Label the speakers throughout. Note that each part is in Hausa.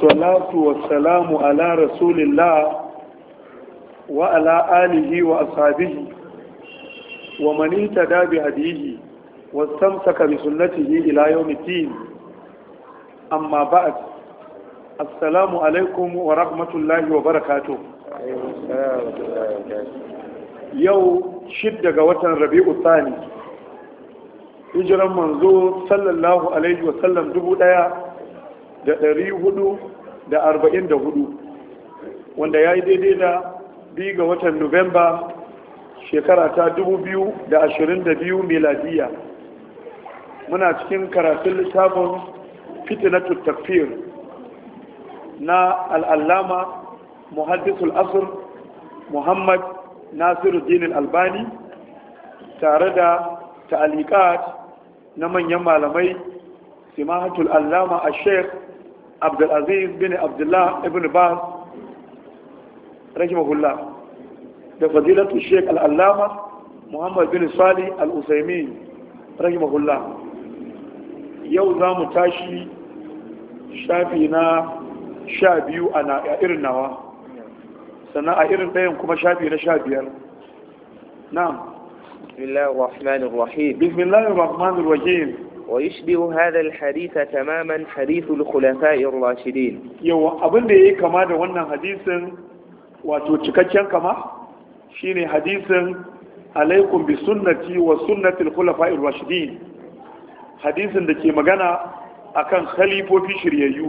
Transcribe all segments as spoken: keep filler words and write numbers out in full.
Speaker 1: والصلاة والسلام على رسول الله وعلى آله وأصحابه ومن اهتدى بهديه واستمسك بسنته إلى يوم الدين. أما بعد، السلام عليكم ورحمة الله وبركاته. يوم شدة وطن ربيع الثاني hijiran manzo sallallahu alaihi wasallam dubu daya da dari hudu da arba'in da hudu, wanda ya yi daidai da biyu ga watan Nuwamba shekara ta dubu biyu da ashirin da biyu miladiya. Muna cikin karatun littafin fitnatul takfir na al'allama muhaddisul asr Muhammad Nasiruddin Albani tare da ta'aliqat na manyan malamai simahatul allama a sheikh abdulaziz bin abdullah ibn baz rahimahullah da fadilatul sheikh al'allama muhammad bin salih al'usaimin rahimahullah. yau za mu tashi shafi na sha biyu a irin nawa, sannan a irin ɗayan kuma shafi na sha biyar. na'am.
Speaker 2: بسم الله الرحمن الرحيم
Speaker 1: بسم الله الرحمن الرحيم
Speaker 2: ويشبه هذا الحديث تماما حديث الخلفاء الراشدين.
Speaker 1: يو abin da yake kama da wannan hadisin, wato cikakken kama shine hadisin alaikum bi sunnati wa sunnati al-khulafa'i ar-rashidin, hadisin da ke magana akan khalifofi shiryayyu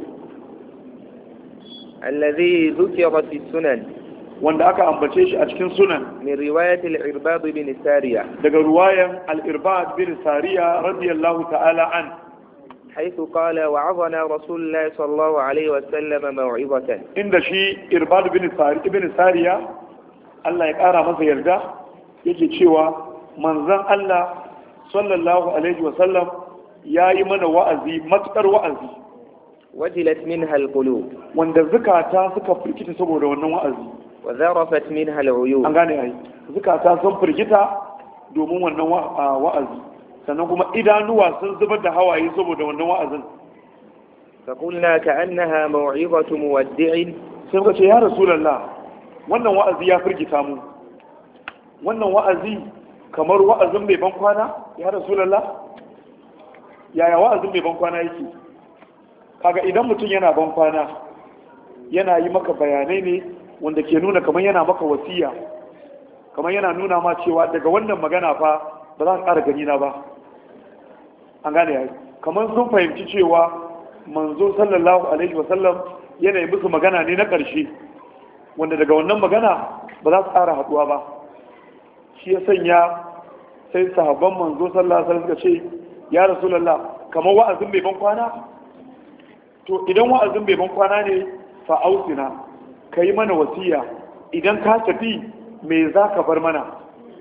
Speaker 2: alladhi dhukira fi sunan,
Speaker 1: wanda aka ambace shi a cikin sunan
Speaker 2: min riwayat al-irbad bin sariya,
Speaker 1: daga riwayan al-irbad bin sariya radiyallahu ta'ala an,
Speaker 2: haythu qala wa'adana rasulullah sallallahu alaihi wa sallam maw'izatan,
Speaker 1: inda shi irbad bin sariya ibn sariya Allah ya kara masa yarda yake cewa manzon Allah sallallahu alaihi wa sallam yayi mana wa'azi, matukar wa'azi,
Speaker 2: wajilat minha al-qulub,
Speaker 1: wanda zakata suka firkita saboda wannan wa'azi,
Speaker 2: wa zarafat minha al-uyun,
Speaker 1: an gane ai zakata sun firgita domin wannan wa'azi, sannan kuma idanuwa sun zubar da hawaye saboda wannan wa'azin.
Speaker 2: fa qulna ka'annaha maw'izatu muwaddi'in,
Speaker 1: sai muka ce ya rasulullah, wannan wa'azi ya firgita mu, wannan wa'azi kamar wa'azin mai ban kwana ya rasulullah. yaya wa'azin mai ban kwana yake? kaga idan mutum yana ban kwana yana yi maka bayanai ne wanda ke nuna kamar yana maka wasiya, kamar yana nuna ma cewa daga wannan magana fa ba za ka ƙara gani na ba, an gane yayi, kamar sun fahimci cewa manzo sallallahu alaihi wasallam yana yi musu magana ne na ƙarshe, wanda daga wannan magana ba za su ƙara haɗuwa ba. shi ya sanya sai sahabban manzo sallallahu alaihi wasallam suka ce ya rasulullah, kamar wa'azin bai ban kwana? to idan wa'azin bai ban kwana ne fa ausina, ka yi mana wasiya, idan ka tafi me za ka bar mana?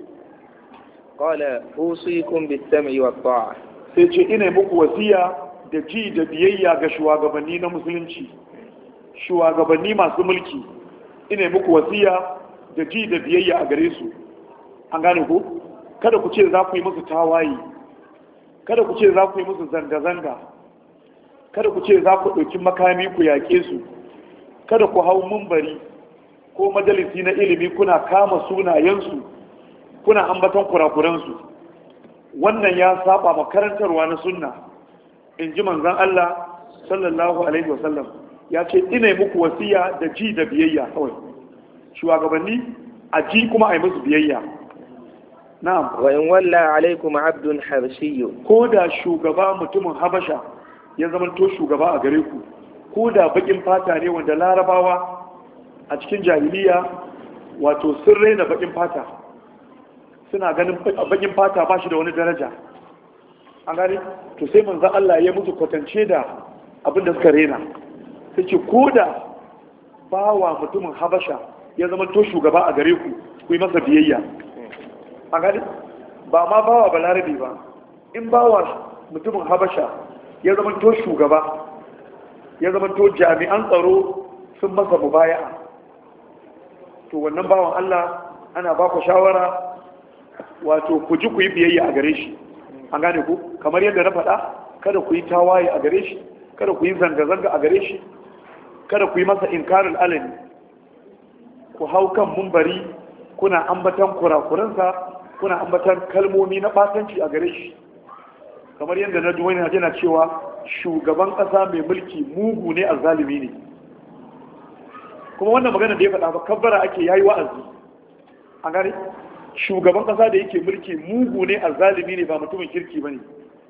Speaker 2: qala usikum bis-sam'i wat-ta'a,
Speaker 1: sai ce ina muku wasiya da ji da biyayya ga shugabanni na musulunci, shugabanni masu mulki, ina muku wasiya da ji da biyayya a gare su, an gane ku? kada ku ce za ku yi musu tawaye, kada ku ce za ku yi musu zanga-zanga, kada ku ce za ku ɗauki makami ku yaƙe su, kada ku hau mumbari ko majalisi na ilimi kuna kama sunayensu kuna ambaton kurakuransu. wannan ya saba makarantarwa na sunna, in ji manzon Allah sallallahu alaihi wasallam ya ce ina muku wasiya da ji da biyayya kawai, shugabanni a ji kuma a yi musu biyayya. na'am.
Speaker 2: wa in walla alaikum abdun habashiyyu,
Speaker 1: ko da shugaba mutumin habasha ya zama to shugaba a gare ku, ko da bakin fata ne, wanda larabawa a cikin jahiliya wato sun raina bakin fata, suna ganin bakin fata ba shi da wani daraja, an gani to sai manzan Allah ya musu kwatance da abin da suka raina, sai ce ko da bawa mutumin habasha ya zama to shugaba a gare ku, ku yi masa biyayya, an gani ba ma bawa ba larabi ba, in bawa mutumin habasha ya zama to shugaba, ya zama to jami'an tsaro sun masa mubaya'a, to wannan bawan Allah ana ba ku shawara wato ku ji ku yi biyayya a gare shi, an gane ku, kamar yadda na faɗa kada ku yi tawaye a gare shi, kada ku yi zanga-zanga a gare shi, kada ku yi masa inkarul alani, ku hau kan mumbari kuna ambatan kurakuransa, kuna ambatan kalmomi na batanci a gare shi, kamar yadda na duwani na jana cewa shugaban ƙasa mai mulki mugu ne azzalimi ne. Kuma wannan magana da ya faɗa ba kabbara ake yayi wa'azi an gane shugaban ƙasa da yake mulki mugu ne azzalimi ne ba mutumin kirki bane.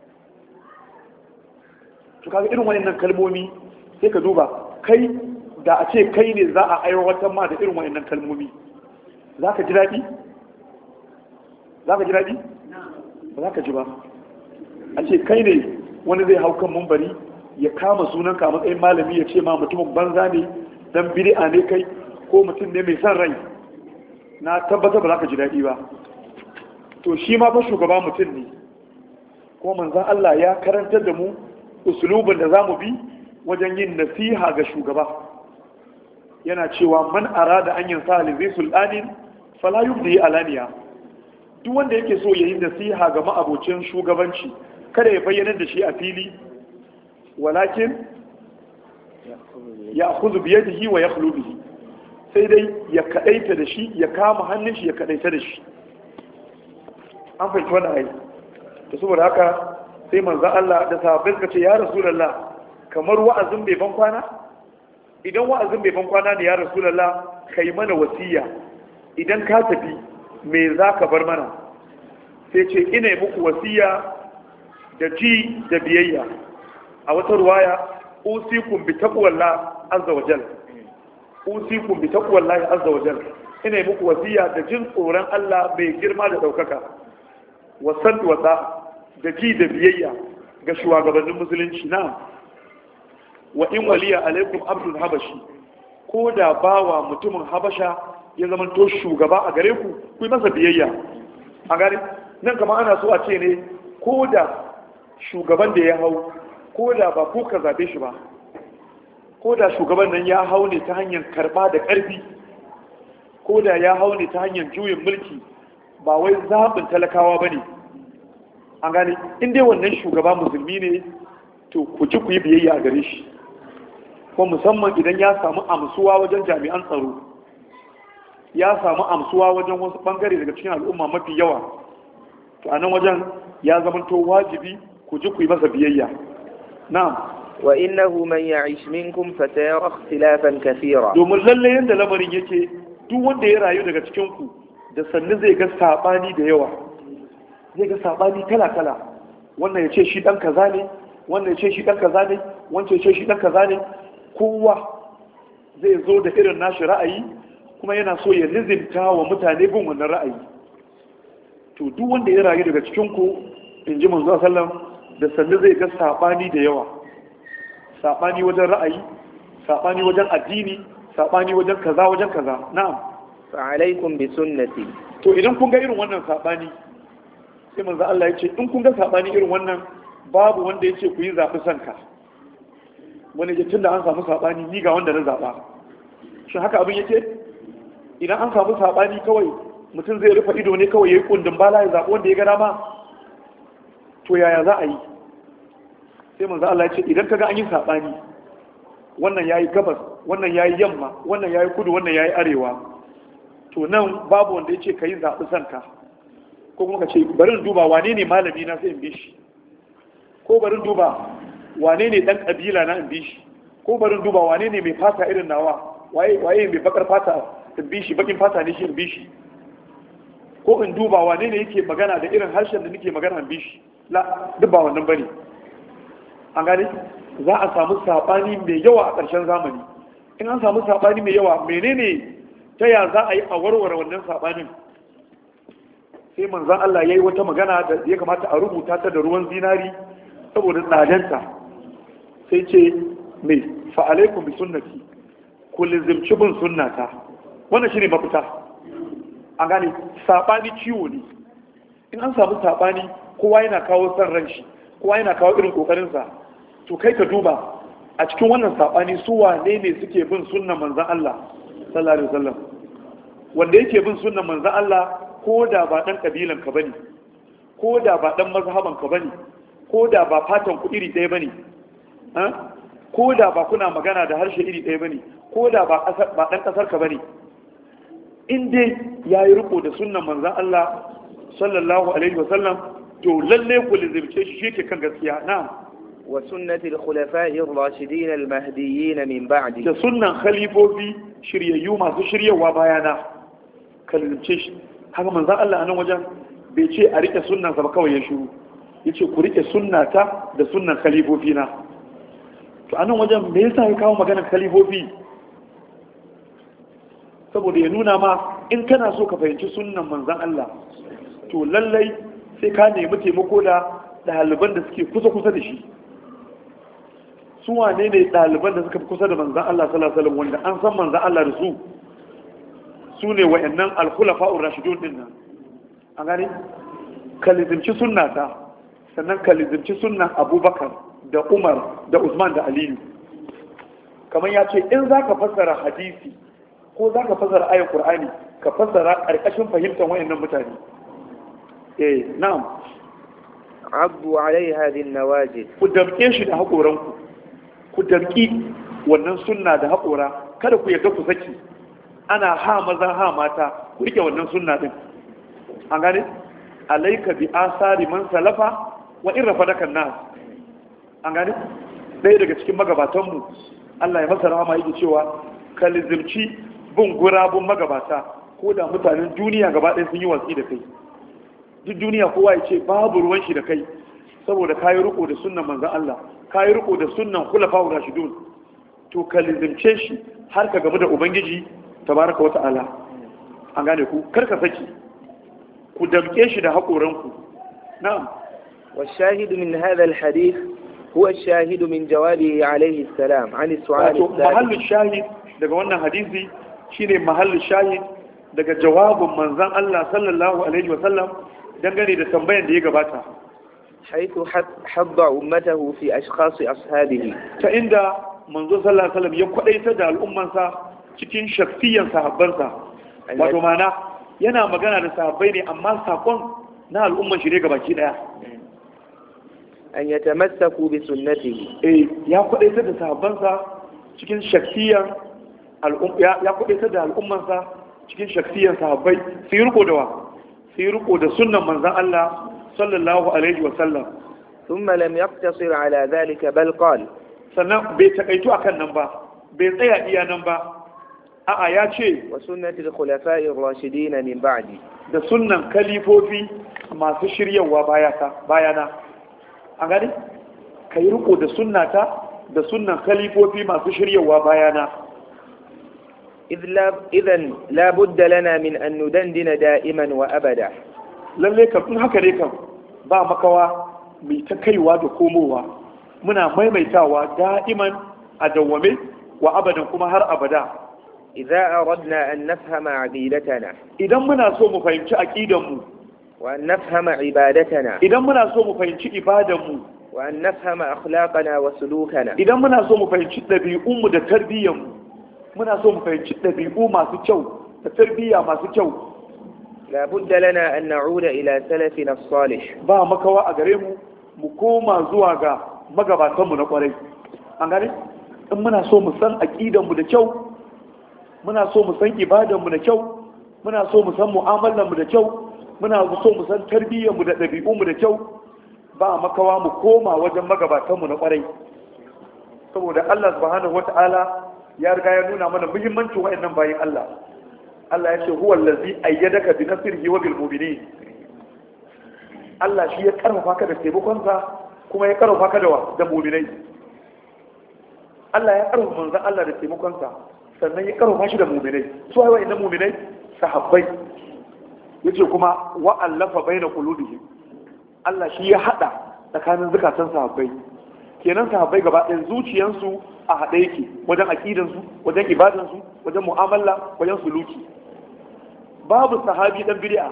Speaker 1: To kaga irin wayannan kalmomi sai ka duba kai da a ce kai ne za a aiwatar ma da irin wayannan kalmomi za ka ji daɗi? za ka ji daɗi? ba za ka ji ba. A ce kai ne wani zai hau kan mumbari ya kama sunanka a matsayin malami ya ce ma mutumin banza ne dan bid'a ne kai ko mutum ne mai son rai, na tabbatar ba za ka ji daɗi ba. To shi ma fa shugaba mutum ne, kuma manzon Allah ya karantar da mu usulubin da za mu bi wajen yin nasiha ga shugaba. Yana cewa man arada an yin sa zai sultanin fala yubdi alaniya, duk wanda yake so yayin nasiha ga ma'abocin shugabanci kada ya bayyana da shi a fili, walakin ya akhudhu bi yadihi wa yakhlu bihi, sai dai ya kadaita da shi, ya kama hannun shi ya kadaita da shi. An fahimci wannan ayi. To saboda haka sai manzo Allah da sahabbai suka ce ya rasulullah kamar wa'azin bai ban kwana, idan wa'azin bai ban kwana ne ya rasulullah kai mana wasiya, idan ka tafi me za ka bar mana? Sai ce ina muku wasiya da ji da biyayya. A wata ruwaya usikum bi taqwallah azza wa jal, usikum bi taqwallah azza wa jal, ina muku wasiya da jin tsoron Allah mai girma da daukaka, wa san wasa da ji da biyayya ga shugabannin musulunci. Na wa in waliya alaikum abdul habashi, ko da bawa mutumin habasha ya zama to shugaba a gare ku, ku yi masa biyayya. A gare nan kama ana so a ce ne ko da shugaban da ya hau, ko da ba ko ka zabe shi ba, ko da shugaban nan ya hau ne ta hanyar karba da ƙarfi, ko da ya hau ne ta hanyar juyin mulki, ba wai zaɓin talakawa ba ne. An gane in dai wannan shugaba musulmi ne to ku ji ku yi biyayya a gare shi, ko musamman idan ya samu amsuwa wajen jami'an tsaro, ya samu amsuwa wajen wasu bangare daga cikin al'umma mafi yawa, to a nan wajen ya zamanto wajibi ku ji ku yi masa biyayya. Na'am.
Speaker 2: Wa innahu man ya'ish minkum fatayara ikhtilafan kathira, domin
Speaker 1: lalle yanda lamarin yake duk wanda ya rayu daga cikin ku da sannu zai ga sabani da yawa, zai ga sabani kala kala. Wannan ya ce shi dan kaza ne, wannan ya ce shi dan kaza ne, wancan ya ce shi dan kaza ne. Kowa zai zo da irin nashi ra'ayi kuma yana so ya lizimta wa mutane bin wannan ra'ayi. To duk wanda ya rayu daga cikin ku, in ji manzo sallam, da sannu zai ga sabani da yawa, sabani wajen ra'ayi, sabani wajen addini, sabani wajen kaza wajen kaza. Na'am.
Speaker 2: Fa alaikum bi sunnati,
Speaker 1: to idan kun ga irin wannan sabani, sai manzo Allah ya ce in kun ga sabani irin wannan, babu wanda ya ce ku yi zafi sanka, wani ya tunda an samu sabani ni ga wanda na zaba. Shin haka abin yake? Idan an samu sabani kawai mutum zai rufe ido ne kawai yayi kundin bala ya zabi wanda ya ga dama, to yaya za a yi? Sai manzo Allah ya ce idan kaga an yi sabani, wannan yayi gabas, wannan yayi yamma, wannan yayi kudu, wannan yayi arewa, to nan babu wanda ya ce kai zabi sanka, ko kuma ka ce bari in duba wane ne malami na sai in bi shi, ko bari in duba wane ne dan kabila na in bi shi, ko bari in duba wane ne mai fata irin nawa, waye waye mai bakar fata in bi shi, bakin fata ne shi in bi shi, ko in duba wane ne yake magana da irin harshen da nake magana in bi shi. La, duk ba wannan bane. An gane za a samu sabani mai yawa a ƙarshen zamani. In an samu sabani mai yawa, menene ta ya za a yi a warware wannan sabanin? Sai manzon Allah yayi wata magana da ya kamata a rubuta ta da ruwan zinari saboda tsadanta. Sai ce me fa alaikum bi sunnati, ku lizimci bin sunnata. Wannan shine mafita. An gane sabani ciwo ne. In an samu sabani, kowa yana kawo son ran shi, kowa yana kawo irin kokarinsa, to kai ka duba a cikin wannan sabani su wane ne suke bin sunnan manzon Allah sallallahu alaihi wasallam. Wanda yake bin sunnan manzon Allah ko da ba dan kabilan ka bane, ko da ba dan mazhaban ka bane, ko da ba fatan ku iri ɗaya bane, ko da ba kuna magana da harshe iri ɗaya bane, ko da ba ba dan kasar ka bane, in dai yayi riko da sunnan manzon Allah sallallahu alaihi wasallam to lalle ku lizimce shi shi ke kan gaskiya. Na'am.
Speaker 2: wa sunnati al-khulafa'i ar-rashidin al-mahdiyyin min ba'di,
Speaker 1: da sunnan khalifofi shiryayyu masu shiryawa bayana ka lizimce shi. Haka manzon Allah a nan wajen bai ce a rike sunnan sa ba kawai ya shiru, yace ku rike sunnata da sunnan khalifofi na. To a nan wajen me yasa ya kawo maganar khalifofi? Saboda ya nuna ma in kana so ka fahimci sunnan manzon Allah to lallai sai ka nemi taimako da ɗaliban da suke kusa-kusa da shi. Su wane ne ɗaliban da suka fi kusa da manzan Allah sallallahu alaihi wasallam wanda an san manzan Allah da su? Su ne wa'annan al-khulafa'ur rashidun din nan. An gane? Ka lizimci sunnata, sannan ka lizimci sunnan Abubakar da Umar da Usman da Aliyu. Kamar ya ce in za ka fassara hadisi ko za ka fassara ayar Qur'ani, ka fassara ƙarƙashin fahimtar wa'annan mutane. eh na'am.
Speaker 2: abdu alaiha bin nawajid,
Speaker 1: ku damke shi da haƙoranku, ku damki wannan sunna da haƙora, kada ku yarda ku saki. Ana ha maza ha mata, ku rike wannan sunna din. An gane? Alaika bi asari man salafa wa in rafadaka nas. An gane? Ɗaya daga cikin magabatanmu, Allah ya masa rahama yake cewa ka lizimci bin gurabun magabata, ko da mutanen duniya gaba ɗaya sun yi watsi da kai. Duk duniya kowa ya ce babu ruwan shi da kai, saboda kayi riko da sunnan manzon Allah, kayi riko da sunnan khulafa'ur rashidun, to ka lizimce shi har ka gamu da ubangiji tabaraka wa ta'ala. An gane ku, kar ka saki, ku damke shi da haƙoranku. Na'am.
Speaker 2: والشاهد من هذا الحديث هو الشاهد من جوابه عليه السلام عن السؤال الثالث.
Speaker 1: محل الشاهد daga wannan hadisi shine mahallin shahid daga jawabin manzon Allah sallallahu alaihi wasallam dangane da tambayan da ya gabata.
Speaker 2: حيث حض أمته في أشخاص أصحابه,
Speaker 1: ta inda manzo sallallahu alaihi wasallam ya kwadaita da al'ummansa cikin shakhsiyan sahabbansa. Wato mana yana magana da sahabbai ne amma sakon na al'umman shi ne gabaki daya.
Speaker 2: an yatamassaku bi sunnatihi,
Speaker 1: eh ya kwadaita da sahabbansa cikin shakhsiyan al'umma, ya kwadaita da al'ummansa cikin shakhsiyan sahabbai su yi riko da wa su yi riko da sunnan manzon Allah sallallahu alaihi wa sallam.
Speaker 2: thumma lam yaqtasir ala dhalika bal qala,
Speaker 1: sannan bai takaitu akan nan ba, bai tsaya iya nan ba, a'a ya ce
Speaker 2: wa sunnati al-khulafa'i ar-rashidin min ba'di,
Speaker 1: da sunnan kalifofi masu shiryawa bayana. A gani ka yi riko da sunnata da sunnan kalifofi masu shiryawa bayana.
Speaker 2: idan la budda lana min an nudandina da'iman wa abada,
Speaker 1: lalle kam in haka ne kam ba makawa mai ta kaiwa da komowa, muna maimaitawa da'iman a dawwame wa abadan kuma har abada.
Speaker 2: idza aradna an nafhama aqidatana,
Speaker 1: idan muna so mu fahimci aqidanmu,
Speaker 2: wa an nafhama ibadatana,
Speaker 1: idan muna so mu fahimci ibadanmu,
Speaker 2: wa an nafhama akhlaqana wa sulukana,
Speaker 1: idan muna so mu fahimci ɗabi'unmu da tarbiyyanmu, muna so mu fahimci ɗabi'u masu kyau da tarbiyya masu kyau,
Speaker 2: la budda lana an na'uda ila salafina as-salih,
Speaker 1: ba makawa a gare mu mu koma zuwa ga magabatanmu na kwarai. An gane? In muna so mu san aqidanmu da kyau, muna so mu san ibadanmu da kyau, muna so mu san mu'amalanmu da kyau, muna so mu san tarbiyyarmu da ɗabi'unmu da kyau, ba makawa mu koma wajen magabatanmu na kwarai. Saboda Allah subhanahu wata'ala ya riga ya nuna mana muhimmancin wa'annan bayin Allah. Allah ya ce huwa allazi ayyadaka bi nasrihi wa bil mu'minin. Allah shi ya karfafa ka da taimakonsa kuma ya karfafa ka da da mu'minai. Allah ya karfafa manzon Allah da taimakonsa sannan ya karfafa shi da mu'minai. Su ai wa'annan mu'minai sahabbai. Yace kuma wa allafa baina qulubihim. Allah shi ya hada tsakanin zakatan sahabbai. Kenan sahabbai gaba ɗayan zuciyansu a haɗe yake wajen aƙidansu, wajen ibadansu, wajen mu'amala, wajen suluki. Babu sahabi ɗan bid'a,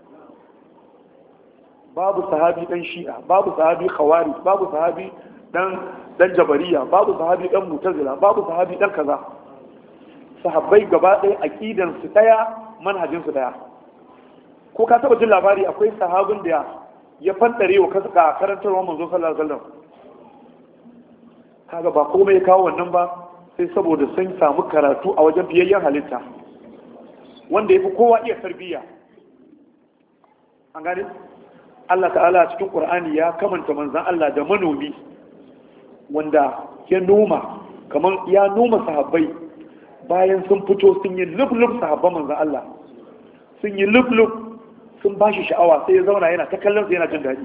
Speaker 1: babu sahabi ɗan shi'a, babu sahabi khawari, babu sahabi ɗan ɗan jabariya, babu sahabi ɗan mutazila, babu sahabi ɗan kaza. Sahabbai gaba ɗaya aƙidansu ɗaya, manhajinsu ɗaya. Ko ka taɓa jin labari akwai sahabin da ya fantare wa karantarwa manzo sallallahu alaihi wasallam? kaga ba komai ya kawo wannan ba sai saboda sun samu karatu a wajen fiyayyen halitta wanda ya fi kowa iya tarbiyya. An gane Allah ta'ala cikin Qur'ani ya kamanta manzan Allah da manomi wanda ya noma kamar ya noma sahabbai bayan sun fito sun yi lub-lub sahabban manzan Allah sun yi lub-lub sun ba shi sha'awa sai ya zauna yana ta kallon su yana jin daɗi.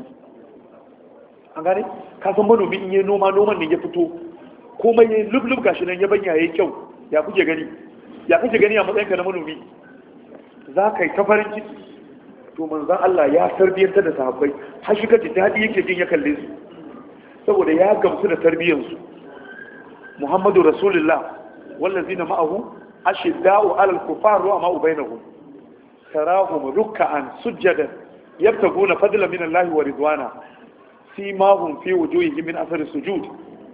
Speaker 1: An gane ka san manomi in yi noma noman ne ya fito komai ya yi lub-lub gashi nan ya banya ya yi kyau ya kuke gani ya kuke gani a matsayinka na manomi za ka yi ta farin ciki. To manzan Allah ya tarbiyyantar da sahabbai har shi kaji daɗi yake jin ya kalle su saboda ya gamsu da tarbiyyansu. Muhammadu Rasulullah wallazina ma'ahu ashidda'u 'alal kuffar wa ma'u bainahum tarahum ruk'an sujjadan yabtaguna fadlan min Allah wa ridwana simahum fi wujuhihim min athari sujud.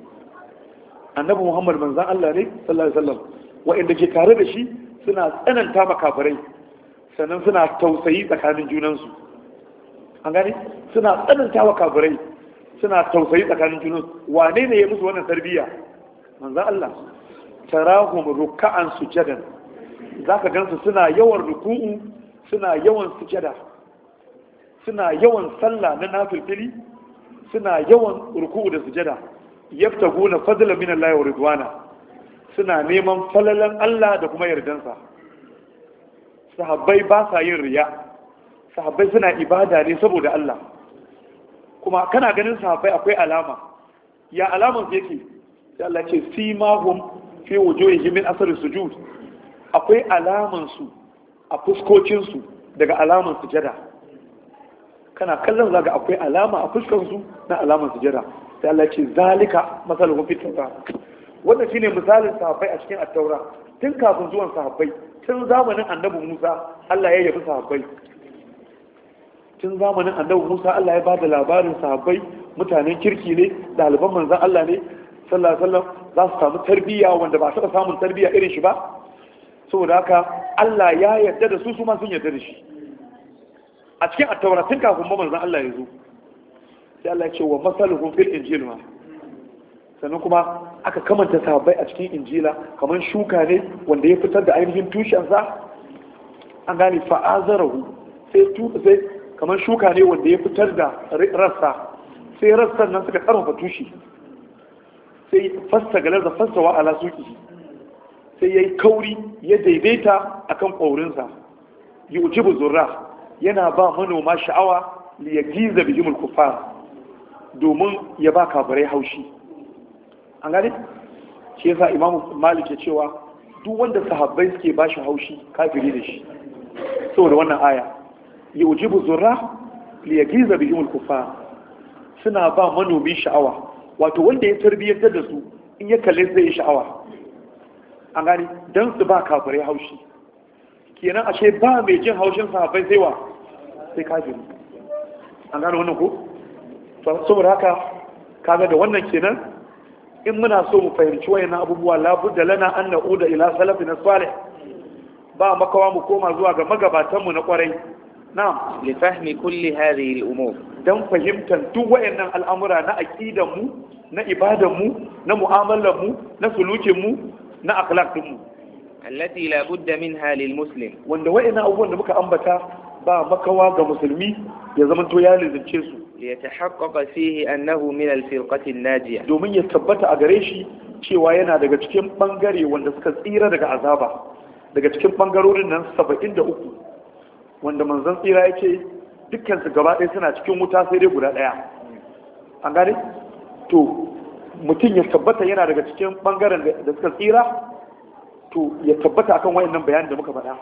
Speaker 1: Annabi Muhammad manzan Allah ne sallallahu alaihi wasallam wa'inda ke tare da shi suna tsananta makafirai sannan suna tausayi tsakanin junansu. An gani suna tsananta wa kafirai suna tausayi tsakanin junansu. Wane ne ya musu wannan tarbiyya? Manzan Allah. Tarahum ruk'an sujadan, zaka gansu suna yawan ruku'u suna yawan sujada suna yawan sallah na nafilfili suna yawan ruku'u da sujada yaftaguna fadlan min Allah wa ridwana, suna neman falalan Allah da kuma yardansa. Sahabbai ba sa yin riya, sahabbai suna ibada ne saboda Allah. Kuma kana ganin sahabbai akwai alama, ya alaman su yake sai Allah ce simahum fi wujuhihim min asari sujud, akwai alaman su a fuskocin su daga alaman sujada. Kana kallon zaga akwai alama a fuskar su na alaman sujada. Sai Allah ce zalika masaluhum fit tawrat, wannan shine misalin sahabbai a cikin at-taura. Tun kafin zuwan sahabbai, tun zamanin annabi Musa Allah ya yabi sahabbai. Tun zamanin annabi Musa Allah ya bada labarin sahabbai mutanen kirki ne, ɗaliban manzon Allah ne sallallahu alaihi wasallam, za su samu tarbiyya wanda ba su samun tarbiyya irin shi ba. Saboda haka Allah ya yarda da su, su ma sun yarda da shi. A cikin at-taura tun kafin manzon Allah ya zo, sai Allah ya ce wa masaluhum fil injil ma, sannan kuma aka kamanta sahabbai a cikin injila kamar shuka ne wanda ya fitar da ainihin tushensa. An gane fa'azarahu sai sai kamar shuka ne wanda ya fitar da rassa, sai rassan nan suka karfafa tushe, sai fasta galar da fasta wa ala suki, sai yayi kauri ya daidaita akan ƙaurinsa. Yujibu zurra, yana ba manoma sha'awa li yagiza bihimul kuffar, domin ya ba kafirai haushi. An gane shi yasa Imam Malik ya cewa duk wanda sahabbai suke ba shi haushi kafiri da shi, saboda wannan aya yujibu zurra li yagiza bihimul kuffar, suna ba manomi sha'awa, wato wanda ya tarbiyyantar da su in ya kalle zai yi sha'awa. An gane dan su ba kafirai haushi, kenan ashe ba mai jin haushin sahabbai sai wa sai kafiri. An gane wannan ko? Saboda haka kaga da wannan kenan in muna so mu fahimci wayannan abubuwa labudda lana an na'uda ila salafina salih, ba makawa mu koma zuwa ga magabatan mu na kwarai. Na'am,
Speaker 2: li fahmi kulli hadhihi al-umur,
Speaker 1: dan fahimtar duk wayannan al'amura na aqidan mu, na ibadan mu, na mu'amalar mu, na sulukin mu, na akhlaqin mu,
Speaker 2: allati la budda minha lil muslim,
Speaker 1: wanda wayannan abubuwan da muka ambata ba makawa ga musulmi ya zama to ya lizince su.
Speaker 2: ليتحقق فيه أنه من الفرقة الناجية,
Speaker 1: domin ya tabbata a gare shi cewa yana daga cikin bangare wanda suka tsira daga azaba, daga cikin bangarorin nan saba'in da uku wanda manzon tsira yake dukkan su gaba ɗaya suna cikin wuta sai dai guda ɗaya. An gane to mutum ya tabbata yana daga cikin bangaren da suka tsira, to ya tabbata akan wayannan bayanin da muka faɗa.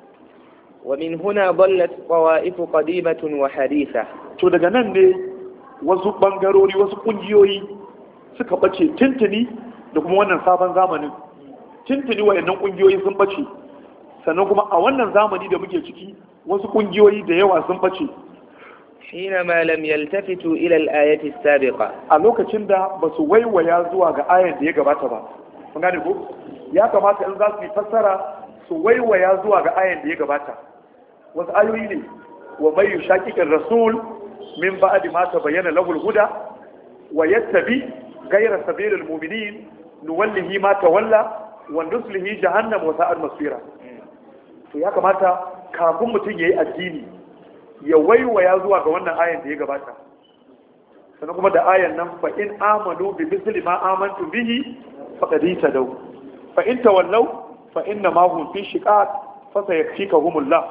Speaker 2: ومن هنا ضلت طوائف قديمة وحديثة,
Speaker 1: to daga nan ne wasu bangarori wasu kungiyoyi suka bace tintini da kuma wannan sabon zamanin. Tintini wayannan kungiyoyi sun bace, sannan kuma a wannan zamani da muke ciki wasu kungiyoyi da yawa sun bace.
Speaker 2: حينما لم يلتفتوا إلى الآية السابقة,
Speaker 1: a lokacin da basu waiwaya zuwa ga ayan da ya gabata ba. Kun gane ko? Ya kamata in za su yi fassara su waiwaya zuwa ga ayan da ya gabata. Wasu ayoyi ne wa mai yushaqiqir rasul min ba'di ma tabayyana lahu al-huda wa yattabi ghayra sabilil mu'minin nuwallihi ma tawalla wa nuslihi jahannam wa sa'at masira. To ya kamata kafin mutum yayi addini ya waiwaya zuwa ga wannan ayan da ya gabata, sannan kuma da ayan nan fa in amanu bi misli ma amantu bihi faqad tadaw fa in tawallaw fa inna ma hum fi shiqaq fa sayakfikahumullah.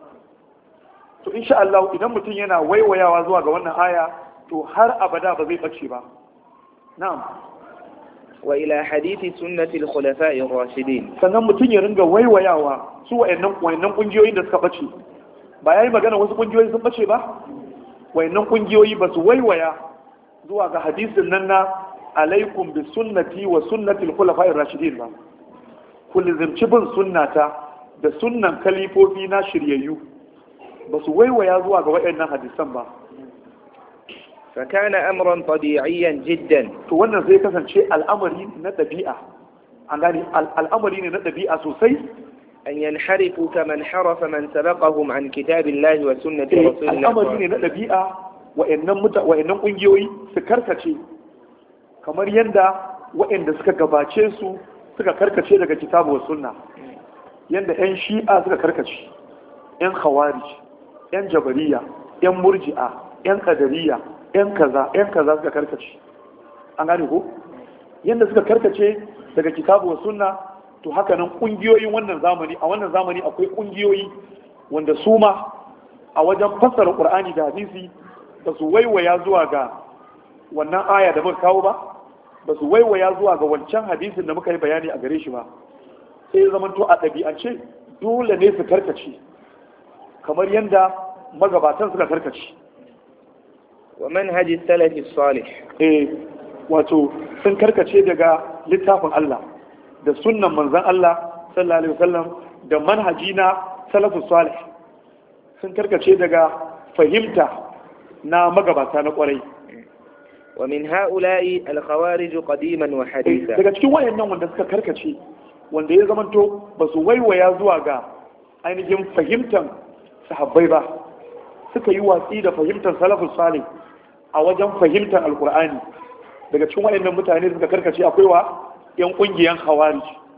Speaker 1: to insha Allah idan mutum yana waiwayawa zuwa ga wannan aya to har abada ba zai bace ba. na'am.
Speaker 2: wa ila hadithi sunnati al-khulafa'i ar-rashidin,
Speaker 1: sannan mutum ya ringa waiwayawa su wayannan wayannan kungiyoyin da suka bace. ba yayi magana wasu kungiyoyi sun bace ba, wayannan kungiyoyi ba su waiwaya zuwa ga hadisin nan na alaikum bi sunnati wa sunnati al-khulafa'i ar-rashidin ba, ku lizimci bin sunnata da sunnan kalifofi na shiryayyu. ba su waiwaya zuwa ga wayannan hadisan ba.
Speaker 2: فكان أمرا طبيعيا جدا.
Speaker 1: to wannan zai kasance al'amari na dabi'a, an gani al'amari ne na dabi'a sosai.
Speaker 2: أن ينحرفوا كما انحرف من سبقهم عن كتاب الله وسنة رسول الله.
Speaker 1: al'amari ne na dabi'a wa'annan muta wa'annan kungiyoyi su karkace kamar yanda wa'anda suka gabace su suka karkace daga kitabu wa sunna, yanda yan shi'a suka karkace, yan khawarij, yan jabariya, yan murji'a, yan qadariyya, yan kaza yan kaza suka karkace. an gane ko yanda suka karkace daga kitabu wa sunna, to haka nan kungiyoyin wannan zamani a wannan zamani akwai kungiyoyi wanda su ma a wajen fassara qur'ani da hadisi ba su waiwaya zuwa ga wannan aya da muka kawo ba, ba su waiwaya zuwa ga wancan hadisin da muka yi bayani a gare shi ba, sai zaman to a ɗabi'ance dole ne su karkace kamar yanda magabatan suka karkace.
Speaker 2: wa manhaji salafi salih,
Speaker 1: eh wato sun karkace daga littafin Allah da sunnan manzon Allah sallallahu alaihi wasallam da manhaji na salafu salih, sun karkace daga fahimta na magabata na kwarai.
Speaker 2: wa min ha'ula'i al-khawarij qadiman wa haditha,
Speaker 1: daga cikin wayannan wanda suka karkace wanda ya zamanto ba su waiwaya zuwa ga ainihin fahimtar sahabbai ba, suka yi watsi da fahimtar salafus salih a wajen fahimtar alkur'ani. daga cikin wayannan mutane suka karkace akwai wa yan kungiyan khawarij.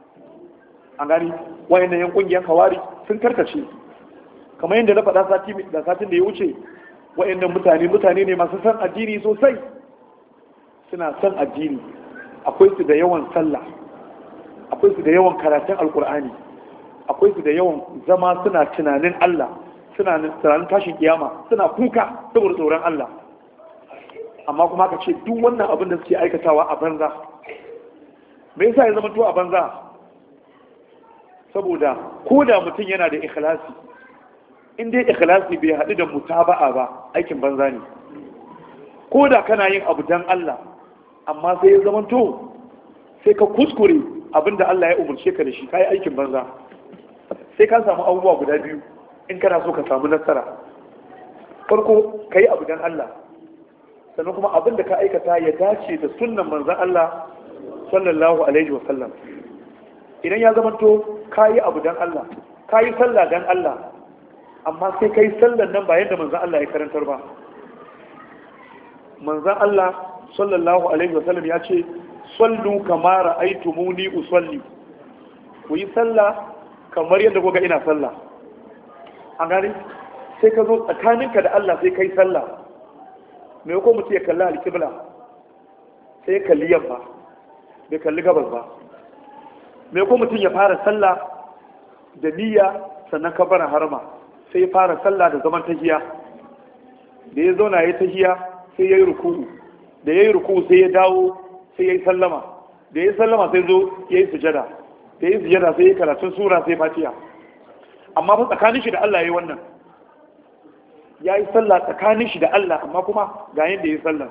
Speaker 1: an gani wayannan yan kungiyan khawarij sun karkace kamar yadda na faɗa sati da satin da ya wuce, wayannan mutane mutane ne masu san addini sosai, suna san addini, akwai su da yawan sallah, akwai su da yawan karatun alkur'ani, akwai su da yawan zama suna tunanin Allah, suna tunanin tashin kiyama, suna kuka saboda tsoron Allah. amma kuma ka ce duk wannan abin da suke aikatawa a banza. me yasa ya zama to a banza? saboda ko da mutum yana da ikhlasi, in dai ikhlasi bai haɗu da mutaba'a ba, aikin banza ne. ko da kana yin abu dan Allah, amma sai ya zama to sai ka kuskure abinda Allah ya umarce ka da shi, kai aikin banza. sai ka samu abubuwa guda biyu in kana so ka samu nasara. farko ka yi abu dan Allah, sannan kuma abin da ka aikata ya dace da sunnan manzan Allah sallallahu alaihi wa sallam. idan ya zama to ka yi abu dan Allah, ka yi sallah dan Allah, amma sai ka yi sallan nan ba yadda manzan Allah ya karantar ba. manzan Allah sallallahu alaihi wa sallam ya ce sallu kama ra'aytumuni usalli, ku yi sallah kamar yadda kuka ina sallah. an gane sai ka zo tsakaninka da Allah sai ka yi sallah, mai ko mutum ya kalli alƙibla sai ya kalli yamma bai kalli gabas ba. mai ko mutum ya fara sallah da niyya sannan kabbara harma, sai ya fara sallah da zaman tahiya, da ya zauna ya tahiya sai ya yi ruku'u, da ya yi ruku'u sai ya dawo sai ya yi sallama, da ya yi sallama sai zo ya yi sujada, da ya yi sujada sai ya yi karatun sura sai fatiha. amma fa tsakanin shi da Allah ya yi wannan, ya yi sallah tsakanin shi da Allah, amma kuma ga yadda ya yi sallah.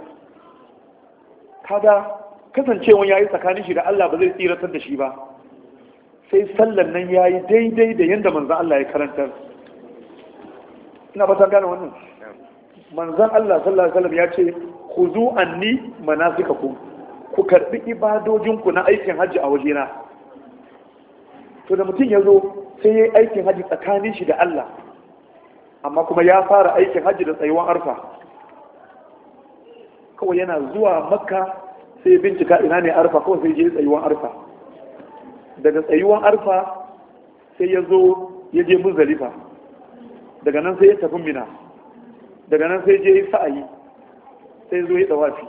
Speaker 1: kada kasancewa ya yi tsakanin shi da Allah ba zai tsiratar da shi ba, sai sallan nan ya yi daidai da yadda manzan Allah ya karantar. ina ba ta gane wannan. manzan Allah sallallahu alaihi wasallam ya ce khuzu anni manasikakum, ku karbi ibadojinku na aikin hajji a wajena. to da mutum ya zo sai ya yi aikin hajji tsakanin shi da Allah, amma kuma ya fara aikin hajji da tsayuwan arfa, kawai yana zuwa makka sai bincika ina ne arfa, kawai sai je tsayuwan arfa. Daga tsayuwan arfa sai ya zo ya je muzdalifa, daga nan sai ya tafi mina, daga nan sai je yi sa'ayi, sai zo ya dawafi.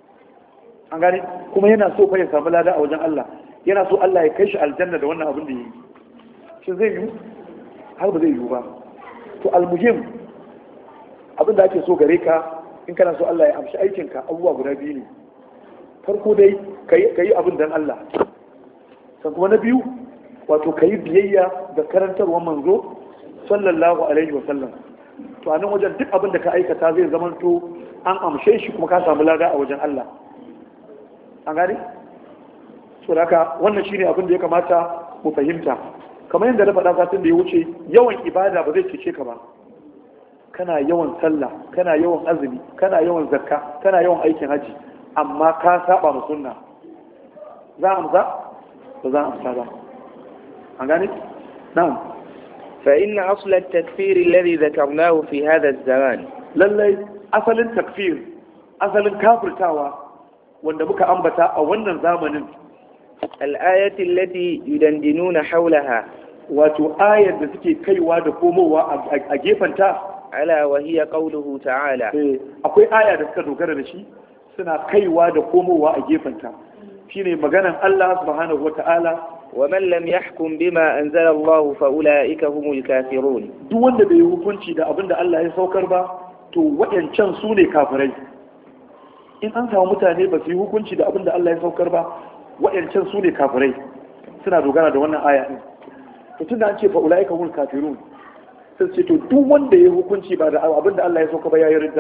Speaker 1: An gane kuma yana so fa ya samu lada a wajen Allah, yana so Allah ya kai shi aljanna da wannan abin da yi. Shi zai yi har ba zai yi ba. To almuhim abin da ake so gare ka in kana so Allah ya amshi aikinka, abubuwa guda biyu ne. Farko dai ka yi abin dan Allah, san kuma na biyu wato ka yi biyayya da karantarwar manzo sallallahu alaihi wa sallam. To a nan wajen duk abin da ka aikata zai zama to an amshe shi kuma ka samu lada a wajen Allah. An gane? So da haka wannan shine abin da ya kamata mu fahimta. Kamar yadda na faɗa satin da ya wuce, yawan ibada ba zai cece ka ba. Kana yawan sallah, kana yawan azumi, kana yawan zakka, kana yawan aikin haji, amma ka saba ma sunna. Za a amsa? Ba za a amsa ba. An gane? Na'am.
Speaker 2: فإن أصل التكفير الذي ذكرناه في هذا الزمان
Speaker 1: lallai asalin takfir, asalin kafirtawa wanda muka ambata a wannan zamanin,
Speaker 2: الآية التي يدندنون حولها
Speaker 1: wato ayar da suke kaiwa da komowa a gefanta,
Speaker 2: ألا وهي قوله تعالى
Speaker 1: akwai aya da suka dogara da shi suna kaiwa da komowa a gefanta, shine maganan Allah subhanahu wata'ala,
Speaker 2: ومن لم يحكم بما أنزل الله فأولئك هم الكافرون.
Speaker 1: duk wanda bai hukunci da abinda Allah ya saukar ba to waɗancan su ne kafirai. In an samu mutane ba su yi hukunci da abinda Allah ya saukar ba, waɗancan su ne kafirai. Suna dogara da wannan aya din. To tunda an ce fa ulaika hum kafirun, sai ce to duk wanda ya hukunci ba da abinda Allah ya saukar ba ya yi ridda.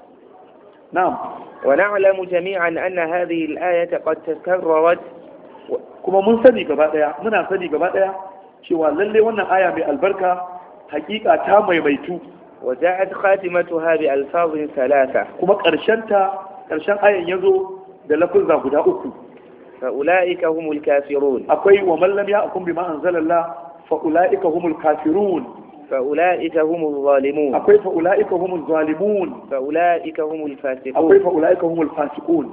Speaker 1: Na'am.
Speaker 2: ونعلم جميعا أن هذه الآية قد تكررت.
Speaker 1: kuma mun sani gaba daya muna sani gaba daya cewa lalle wannan aya mai albarka hakika ta maimaitu,
Speaker 2: وجاءت خاتمتها بألفاظ ثلاثة.
Speaker 1: kuma karshen ta karshen ayan yazo da lafuzza guda uku.
Speaker 2: فأولئك هم الكافرون.
Speaker 1: akwai wa man lam ya'kum bima anzalallah fa ulaika humul kafirun.
Speaker 2: فأولئك هم الظالمون.
Speaker 1: akwai fa ulaika humul zalimun.
Speaker 2: فأولئك هم الفاسقون.
Speaker 1: akwai fa ulaika humul fasiqun.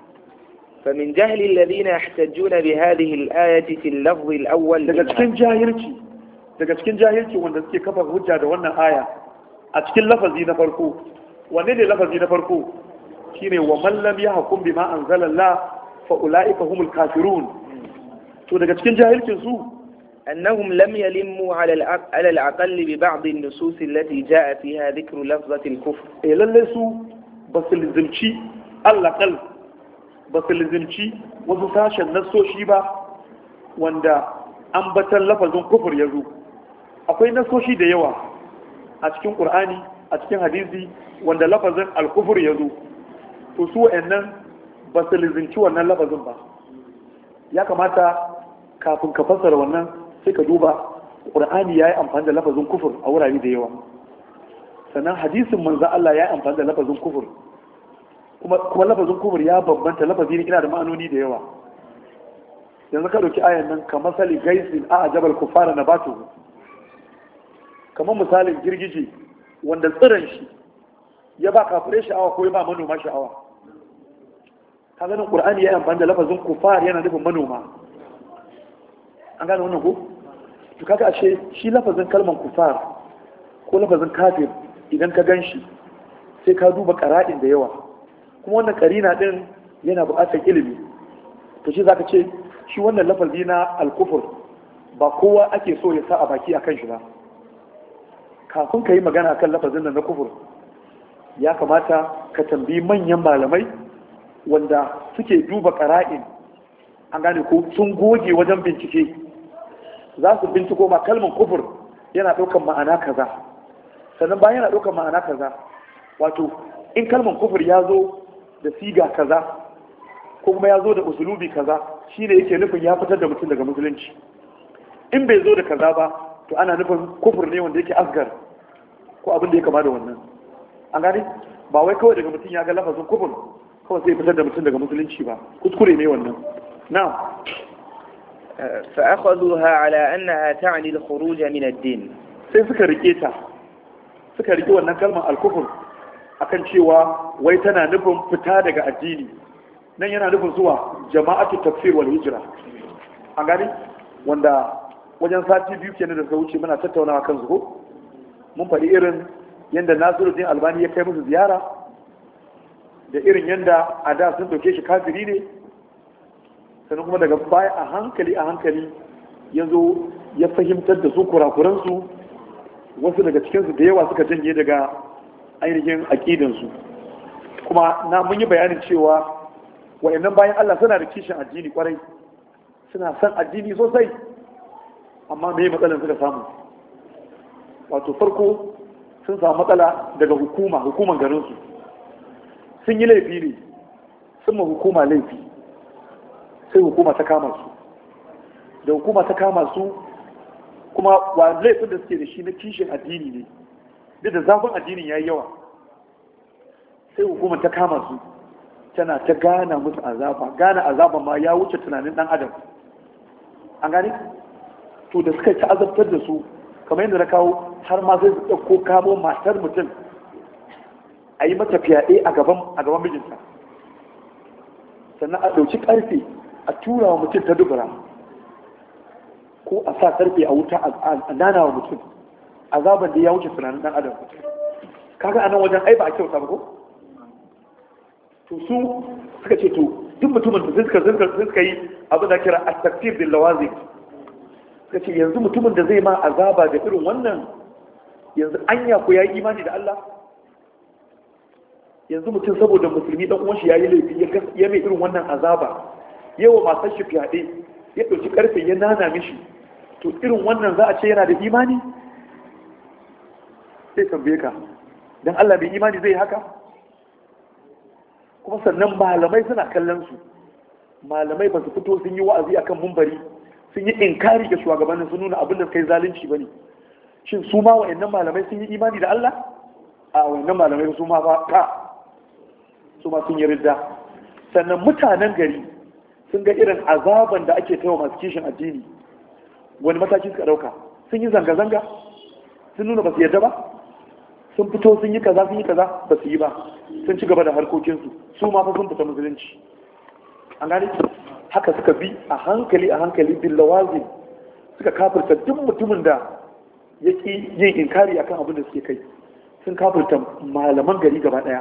Speaker 2: فمن جهل الذين يحتجون بهذه الآية في اللفظ الأول
Speaker 1: daga cikin jahilci daga cikin jahilci wanda suke kafa hujja da wannan aya a cikin lafazi na farko. Wanne ne lafazi na farko? Shine wa man lam yahkum bima anzalallah fa ulaika humul kafirun. To daga cikin jahilcin su
Speaker 2: أنهم لم يلموا على الأق- على الأقل ببعض النصوص التي جاء فيها ذكر لفظة الكفر.
Speaker 1: eh lalle su basu lizimci Allah kal basu lizimci wasu sashen nasoshi ba wanda ambatan lafazin kufur ya zo. Akwai nasoshi da yawa a cikin Qur'ani, a cikin hadisi wanda lafazin al-kufur ya zo. To su wa'annan basu lizimci wannan lafazin ba. Ya kamata kafin ka fassara wannan sai ka duba Qur'ani yayi amfani da lafazin kufur a wurare da yawa, sannan hadisin manzo Allah yayi amfani da lafazin kufur, kuma kuma lafazin kufur ya bambanta, lafazi ne ina da ma'anoni da yawa. Yanzu ka dauki ayan nan kamar sali gaisin a jabal kufara nabatu, kamar misalin girgije wanda tsiran shi ya ba kafirai sha'awa ko ya ba manoma sha'awa. Kaga nan Qur'ani yayi amfani da lafazin kufar yana nufin manoma. An gane wannan ko? To kaga ashe shi lafazin kalmar kufar ko lafazin kafir idan ka ganshi sai ka duba qara'in da yawa, kuma wannan karina din yana buƙatar ilimi. To shi zaka ce shi wannan lafazi na al-kufr ba kowa ake so ya sa a baki akan shi ba. Kafin ka yi magana akan lafazin nan na kufur, ya kamata ka tambayi manyan malamai wanda suke duba qara'in, an gane ko sun goge wajen bincike. Za su binciko ma kalmar kufur yana ɗaukar ma'ana kaza, sannan bayan yana ɗaukar ma'ana kaza, wato in kalmar kufur ya zo da siga kaza ko kuma ya zo da usulubi kaza, shi ne yake nufin ya fitar da mutum daga musulunci. In bai zo da kaza ba to ana nufin kufur ne wanda yake asgar ko abin da ya kama da wannan. An gane ba wai kawai daga mutum ya ga lafazin kufur kawai sai fitar da mutum daga musulunci ba, kuskure ne wannan. na'am.
Speaker 2: فأخذوها على أنها تعني الخروج من الدين.
Speaker 1: sai suka rike ta suka rike wannan kalmar al-kufr akan cewa wai tana nufin fita daga addini. nan yana nufin zuwa jama'atu tafsir wal hijra an gani wanda wajen sati biyu kenan da suka wuce muna tattaunawa kan su ko mun faɗi irin yanda Nasiruddin Albani ya kai musu ziyara da irin yanda a da sun dauke shi kafiri ne sannan kuma daga baya a hankali a hankali ya zo ya fahimtar da su kurakuransu wasu daga cikinsu da yawa suka janye daga ainihin aƙidansu kuma na mun yi bayanin cewa wa'annan bayan Allah suna da kishin addini kwarai suna son addini sosai amma me matsalar suka samu wato farko sun samu matsala daga hukuma hukuman garinsu sun yi laifi ne sun ma hukuma laifi sai hukuma ta kama su da hukuma ta kama su kuma wa laifin da suke da shi na kishin addini ne duk da zafin addinin ya yi yawa sai hukumar ta kama su tana ta gana musu azaba gana azaba ma ya wuce tunanin dan adam an gane to da suka ta azabtar da su kamar yadda na kawo har ma sai su ɗauko kamo matar mutum a yi mata fyaɗe a gaban a gaban mijinta sannan a ɗauki ƙarfe a tura wa mutum ta dubura ko a sa ƙarfe a wuta a nana wa mutum azaban da ya wuce tunanin dan adam kaga anan wajen ai ba a kyauta ba ko to su suka ce to duk mutumin da suka suka suka yi abin da kira at-takfir bil lawazim suka ce yanzu mutumin da zai ma azaba da irin wannan yanzu anya ko yayi imani da Allah yanzu mutum saboda musulmi dan uwan shi yayi laifi ya mai irin wannan azaba yawa masan shi fyaɗe ya dauki karfe ya nana mishi to irin wannan za a ce yana da imani sai tambaye ka dan Allah bai imani zai haka kuma sannan malamai suna kallon su malamai ba su fito sun yi wa'azi akan mumbari sun yi inkari ga shugabannin sun nuna abin da kai zalunci bane shin su ma wa'annan malamai sun yi imani da Allah a wa'annan malamai su ma ba ka su ma sun yi ridda sannan mutanen gari sun ga irin azaban da ake taiwa masu kishin addini wani mataki suka dauka sun yi zanga-zanga sun nuna ba su yarda ba sun fito sun yi kaza sun yi kaza ba su yi ba sun ci gaba da harkokinsu su ma fa sun fita musulunci an gane haka suka bi a hankali a hankali bin lawazin suka kafirta duk mutumin da ya ki yin inkari akan abin da suke kai sun kafirta malaman gari gaba daya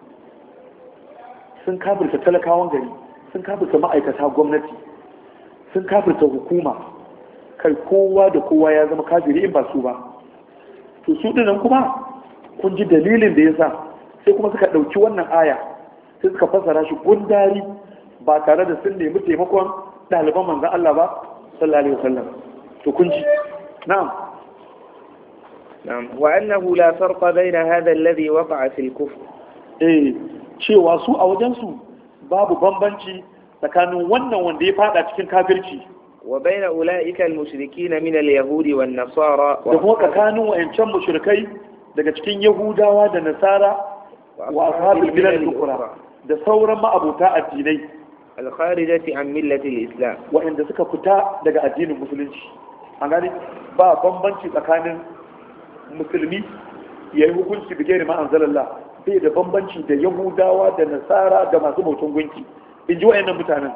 Speaker 1: sun kafirta talakawan gari sun kafirta ma'aikata gwamnati sun kafirta hukuma kai kowa da kowa ya zama kafiri in ba su ba to su dinan kuma kun ji dalilin da ya sa sai kuma suka ɗauki wannan aya sai suka fassara shi gundari ba tare da sun nemi taimakon ɗaliban manzan Allah ba sallallahu alaihi wasallam to kun ji na'am
Speaker 2: na'am wa annahu la farqa bayna hadha alladhi waqa'a fil kufr
Speaker 1: eh cewa su a wajen su babu bambanci tsakanin wannan wanda ya fada cikin kafirci
Speaker 2: wa bayna ulaika al-mushrikeen min al-yahudi wan nasara
Speaker 1: da kuma tsakanin wayancan mushrikai daga cikin yahudawa da nasara wa ashabul bilal al-ukhra da sauran ma'abuta addinai
Speaker 2: al-kharijati an millati al-islam
Speaker 1: wa'anda suka fita daga addinin musulunci an gani ba bambanci tsakanin musulmi yayi hukunci da gairi ma anzalallah bai da bambanci da yahudawa da nasara da masu bautan gunki in ji wa'annan mutanen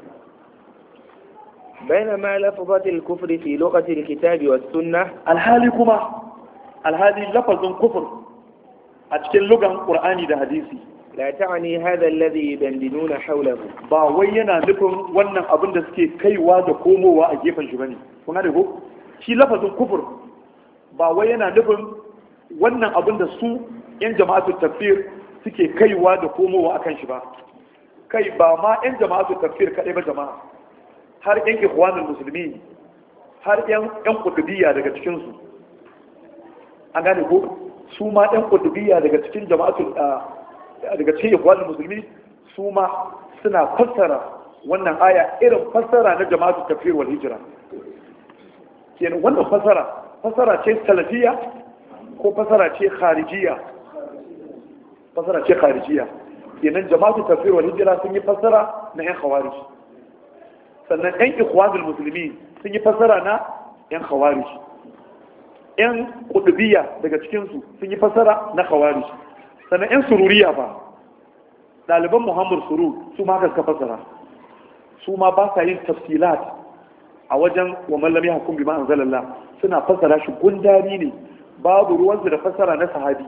Speaker 2: بينما لفظة الكفر في لغة الكتاب والسنة
Speaker 1: الحالي كما الحالي لفظ كفر أتكلم لغة القرآن ده حديثي
Speaker 2: لا تعني هذا الذي يدندنون حوله
Speaker 1: ba wai yana nufin wannan abin da suke kaiwa da komowa a gefen shi bane kun gane ko shi lafazin kufur ba wai yana nufin wannan abin da su yan jama'atul tafsir suke kaiwa da komowa akan shi ba kai ba ma yan jama'atul tafsir kadai ba jama'a har yan ikhwanul musulmi har yan yan qutubiyya daga cikin su an gane ko su ma yan qutubiyya daga cikin jama'atul daga cikin ikhwanul musulmi su ma suna fassara wannan aya irin fassara na jama'atul tafsir wal hijra kenan wannan fassara fassara ce salafiyya ko fassara ce kharijiyya fassara ce kharijiyya kenan jama'atul tafsir wal hijra sun yi fassara na yan khawarij sannan yan ikhwanul musulmi sun yi fassara na yan khawarij yan qutubiyya daga cikin su sun yi fassara na khawarij sannan yan sururiya ba ɗaliban Muhammad Surur su ma suka fassara su ma ba sa yin tafsilat a wajen wa mallami hukum bi ma'an zalalla suna fassara shi gundari ne babu ruwansu da fassara na sahabi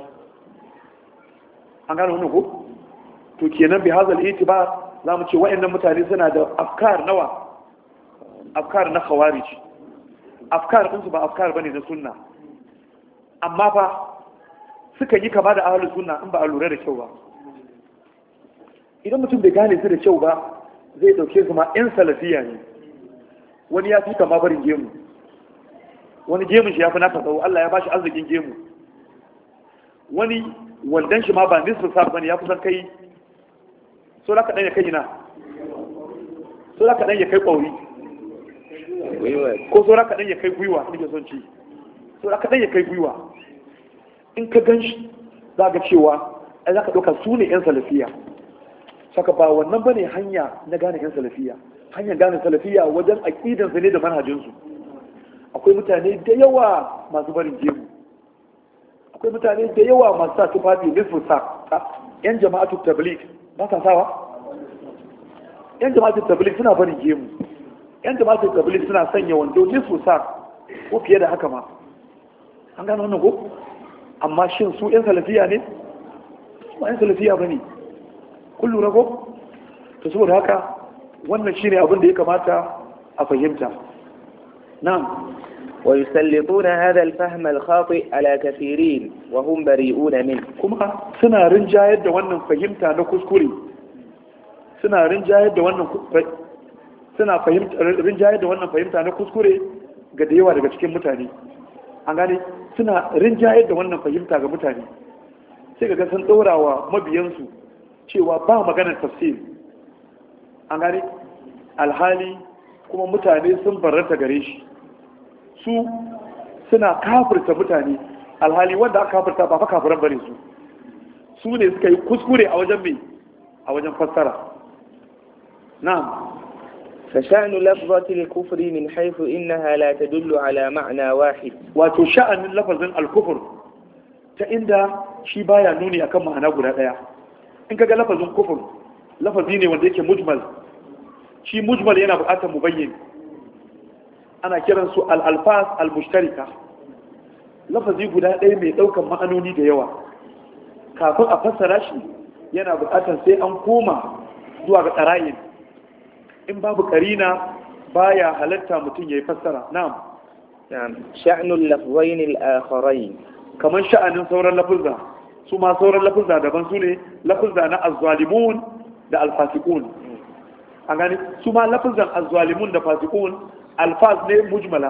Speaker 1: an gano wannan ko to kenan bi hazal itibar zamu ce wayannan mutane suna da afkar nawa afkar na khawarij afkar din su ba afkar bane na sunna amma fa suka yi kama da ahlus sunna in ba a lura da kyau ba idan mutum bai gane su da kyau ba zai dauke su ma yan salafiya ne wani ya fi kama barin gemu wani gemun shi ya fi naka tsawo Allah ya bashi arzikin gemu wani wandan shi ma ba nisfu sa bane ya kusan kai so laka dan ya kai na so laka dan ya kai kwauri ko so laka dan ya kai gwiwa nake son ci so laka dan ya kai gwiwa in ka ganshi za ga cewa ai za ka dauka su ne yan salafiya saka ba wannan bane hanya na gane yan salafiya hanyar gane salafiya wajen aqidansu ne da manhajinsu akwai mutane da yawa masu barin gemu akwai mutane da yawa masu sa tufafi nisfu sa yan jama'atu tabligh ba sa sawa yan jama'atu tabligh suna barin gemu yan jama'atu tabligh suna sanya wando nisfu sa ko fiye da haka ma an gano wannan ko amma shin su yan salafiya ne ba yan salafiya bane kun lura ko to saboda haka wannan shine abin da ya kamata a fahimta na'am
Speaker 2: ويسلطون هذا الفهم الخاطئ على كثيرين وهم بريئون منه
Speaker 1: كما سنا رنجايد da wannan fahimta na kuskure suna rinjayar da wannan suna fahimta rinjayar da wannan fahimta na kuskure ga da yawa daga cikin mutane an gane suna rinjayar da wannan fahimta ga mutane sai ga sun ɗorawa mabiyansu cewa ba maganar tafsir an gane alhali kuma mutane sun barranta gare shi su suna kafirta mutane alhali wanda aka kafirta ba fa kafiran bane su su ne suka yi kuskure a wajen mai a wajen fassara na'am
Speaker 2: فشأن لفظة الكفر من حيث إنها لا تدل على معنى واحد
Speaker 1: wato sha'anin lafazin al-kufr ta inda shi baya nuni akan ma'ana guda daya in kaga lafazin kufur lafazi ne wanda yake mujmal shi mujmal yana buƙatar mubayyin ana kiran su al-alfaz al-mushtarika lafazi guda ɗaya mai ɗaukan ma'anoni da yawa kafin a fassara shi yana buƙatar sai an koma zuwa ga ƙara'in in babu ƙarina baya halatta mutum ya yi fassara na'am
Speaker 2: na'am sha'nul lafzain al-akharain
Speaker 1: kamar sha'anin sauran lafuzza su ma sauran lafuzza daban su ne lafuzza na az-zalimun da al-fasiqun an gani su ma lafuzzan az-zalimun da fasiqun alfaz ne mujmala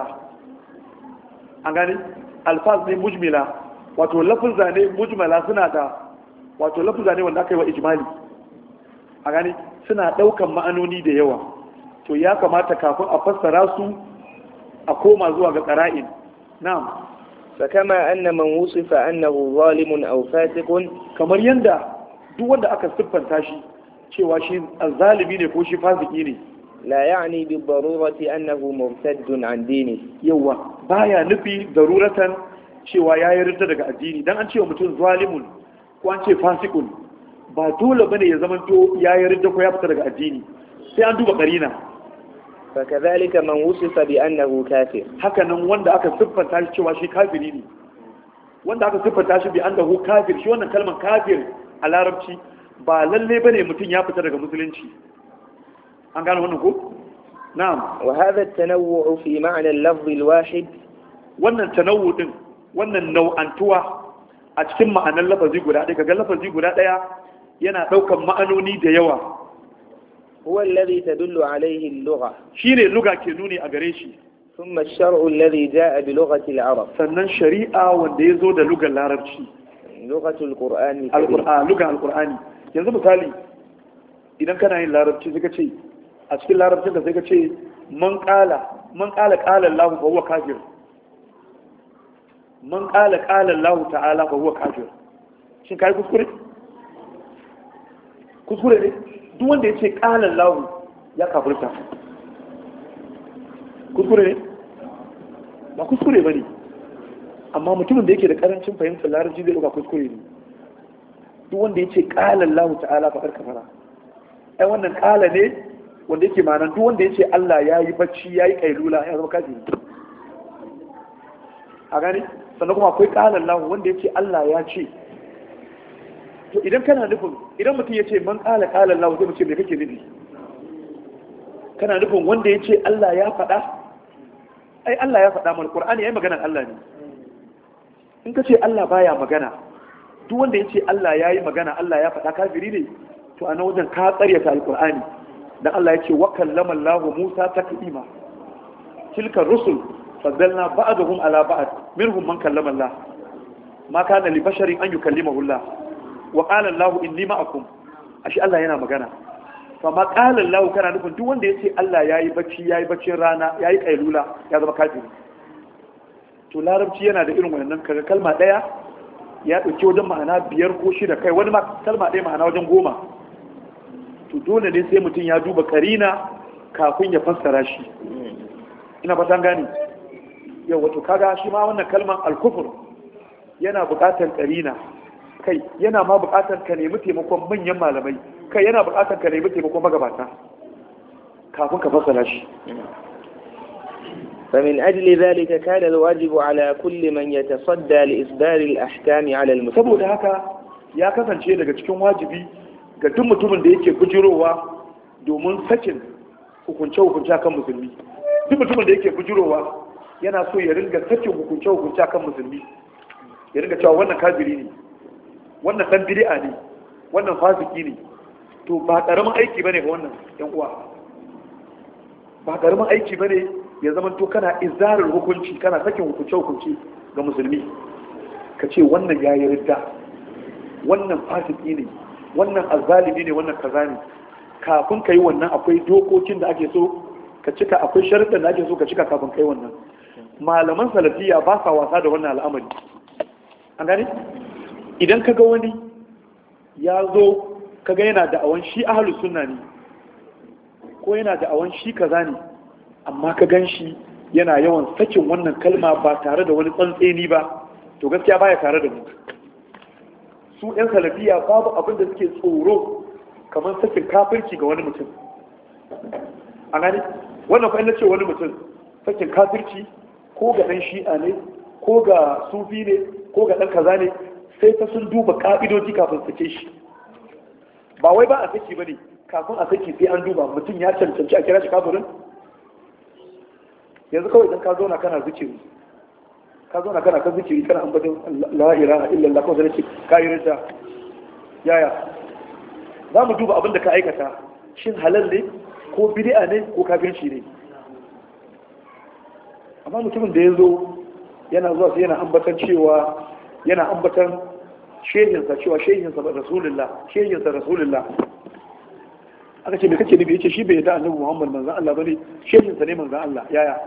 Speaker 1: an gani alfaz ne mujmila wato lafuzza ne mujmala suna da wato lafuzza ne wanda aka yi wa ijmali a gani suna daukan ma'anoni da yawa to ya kamata kafin a fassara su a koma zuwa ga qara'in na'am
Speaker 2: فكما أن من وصف أنه ظالم أو فاسق
Speaker 1: kamar yanda duk wanda aka siffanta shi cewa shi zalimi ne ko shi fasiki ne
Speaker 2: لا يعني بالضرورة أنه مرتد عن دينه
Speaker 1: yawa baya nufi daruratan cewa ya yarda daga addini dan an cewa mutum zalimun ko an ce fasikun ba dole bane ya zama to ya yarda ko ya fita daga addini sai an duba karina
Speaker 2: فكذلك من وصف بأنه كافر
Speaker 1: haka nan wanda aka siffanta shi cewa shi kafiri ne wanda aka siffanta shi bi annahu kafir shi wannan kalmar kafir a larabci ba lalle bane mutum ya fita daga musulunci an gano wannan ko na'am
Speaker 2: وهذا التنوع في معنى اللفظ الواحد
Speaker 1: wannan tanawwu din wannan nau'antuwa a cikin ma'anar lafazi guda ɗaya kaga lafazi guda ɗaya yana ɗaukan ma'anoni da yawa
Speaker 2: هو الذي تدل عليه اللغة
Speaker 1: shine luga ke nuni a gare shi
Speaker 2: ثم الشرع الذي جاء بلغة العرب
Speaker 1: sannan shari'a wanda ya zo da lugar larabci
Speaker 2: لغة القرآن الكريم
Speaker 1: alqur'ani lugar alqur'ani yanzu misali idan kana yin larabci sai ka ce a cikin larabcin da sai ka ce man qala man qala qala Allah fa huwa kafir man qala qala Allah ta'ala fa huwa kafir shin kai kuskure kuskure ne duk wanda ya ce qala Allah ya kafirta kuskure ne ba kuskure bane amma mutumin da yake da karancin fahimtar larabci zai ɗauka kuskure ne duk wanda yace qala Allah ta'ala fa kafara ai wannan qala ne wanda yake ma'anar duk wanda yace Allah yayi bacci yayi kailula ya zama kafiri a gani sannan kuma akwai qala Allah wanda yace Allah ya ce to idan kana nufin idan mutum yace man qala qala Allah sai mu ce me kake nufi kana nufin wanda yace Allah ya faɗa ai Allah ya faɗa mana Qur'ani ai maganar Allah ne in ka ce Allah baya magana duk wanda ya ce Allah ya yi magana Allah ya faɗa kafiri ne to a nan wajen ka tsaryata alƙur'ani dan Allah ya ce wa kallama Allah Musa taklima tilka rusul faddalna ba'dahum ala ba'd minhum man kallama Allah ma kana li basharin an yukallimahu Allah wa qala Allah inni ma'akum ashi Allah yana magana fa ma qala Allah kana nufin duk wanda ya ce Allah yayi bacci yayi baccin rana yayi kailula ya zama kafiri to larabci yana da irin wannan kaga kalma daya ya dauki wajen ma'ana biyar ko shida kai wani ma kalma daya ma'ana wajen goma to dole ne sai mutum ya duba karina kafin ya fassara shi ina fatan gani yau wato kaga shi ma wannan kalman al-kufr yana buƙatar karina kai yana ma buƙatar ka nemi taimakon manyan malamai kai yana buƙatar ka nemi taimakon magabata kafin ka fassara shi
Speaker 2: فمن أجل ذلك كان الواجب على كل من يتصدى لإصدار الأحكام على المسلمين.
Speaker 1: saboda haka ya kasance daga cikin wajibi ga duk mutumin da yake bujirowa domin sakin hukunce-hukunce kan musulmi. Duk mutumin da yake bujirowa yana so ya ringa sakin hukunce-hukunce kan musulmi. Ya ringa cewa wannan kafiri ne, wannan dan bid'a ne, wannan fasiki ne. To ba karamin aiki bane ga wannan yan uwa. Ba karamin aiki bane ya zama to kana izarar hukunci kana sakin hukunce-hukunce ga musulmi ka ce wannan ya yi ridda wannan fasiki ne wannan azzalimi ne wannan kaza ne kafin ka yi wannan akwai dokokin da ake so ka cika akwai sharuɗan da ake so ka cika kafin ka yi wannan malaman salafiya ba sa wasa da wannan al'amari an gane idan ka ga wani ya zo ka ga yana da awan shi ahlus sunna ne ko yana da awan shi kaza ne amma ka gan shi yana yawan sakin wannan kalma ba tare da wani tsantseni ba to gaskiya baya tare da mu su yan salafiya babu abin da suke tsoro kamar sakin kafirci ga wani mutum a gani wannan fa ina ce wani mutum sakin kafirci ko ga dan shi'a ne ko ga sufi ne ko ga dan kaza ne sai ta sun duba ka'idoji kafin sake shi ba wai ba a saki bane kafin a saki sai an duba mutum ya cancanci a kira shi kafirin yanzu kawai idan ka zauna kana zikiri ka zauna kana kan zikiri kana ambaton la ilaha illallah ko sai ka yi rinta yaya za mu duba abin da ka aikata shin halal ne ko bid'a ne ko kafirci ne amma mutumin da ya zo yana zuwa sai yana ambatan cewa yana ambatan shehinsa cewa shehinsa ba rasulullah shehinsa rasulullah aka ce me kake nufi yace shi bai da annabi Muhammad manzon Allah bane shehinsa ne manzon Allah yaya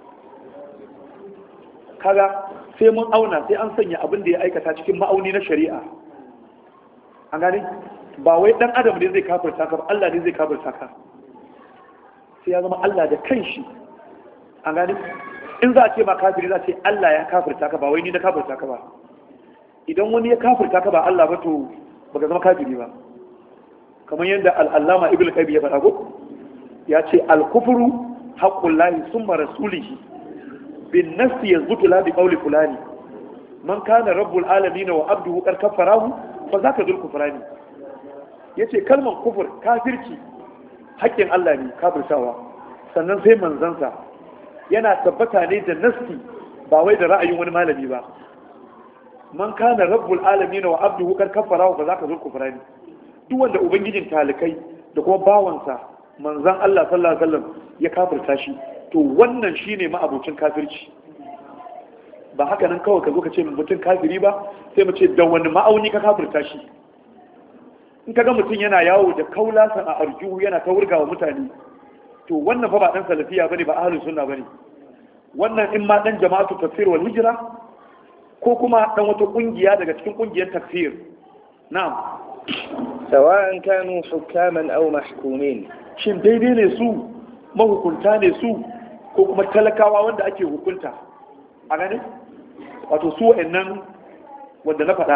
Speaker 1: kaga sai mun auna sai an sanya abin da ya aikata cikin ma'auni na shari'a an gane ba wai dan adam ne zai kafirta ka ba Allah ne zai kafirta ka sai ya zama Allah da kanshi an gane in za a ce ma kafiri za a ce Allah ya kafirta ka ba wai ni na kafirta ka ba idan wani ya kafirta ka ba Allah ba to baka zama kafiri ba kamar yadda al'allama ibn qayyim ya faɗa ko ya ce al-kufru haqqullahi summa rasulihi bin nafsi yazbutu la bi qawli fulani man kana rabbul alamin wa abduhu qad kafarahu fa zaka dul kufrani yace kalman kufur kafirci haƙƙin Allah ne kafirtawa sannan sai manzansa yana tabbata ne da nafsi ba wai da ra'ayin wani malami ba man kana rabbul alamin wa abduhu qad kafarahu fa zaka dul kufrani duk wanda ubangijin talikai da kuma bawansa manzan Allah sallallahu alaihi wasallam ya kafirta shi to wannan shine ma'abocin kafirci ba haka nan kawai ka zo ka ce mutum kafiri ba sai mu ce da wani ma'auni ka kafirta shi in kaga mutum yana yawo da kaulasa a arjuhu yana ta wurgawa mutane to wannan fa ba dan salafiya bane ba ahlus sunna bane wannan in ma dan jama'atu tafsir wal hijra ko kuma dan wata kungiya daga cikin kungiyar tafsir na'am
Speaker 2: سواء كانوا حكاما أو محكومين
Speaker 1: shin daidai ne su mahukunta ne su ko kuma talakawa wanda ake hukunta a gane wato su wa'annan wanda na faɗa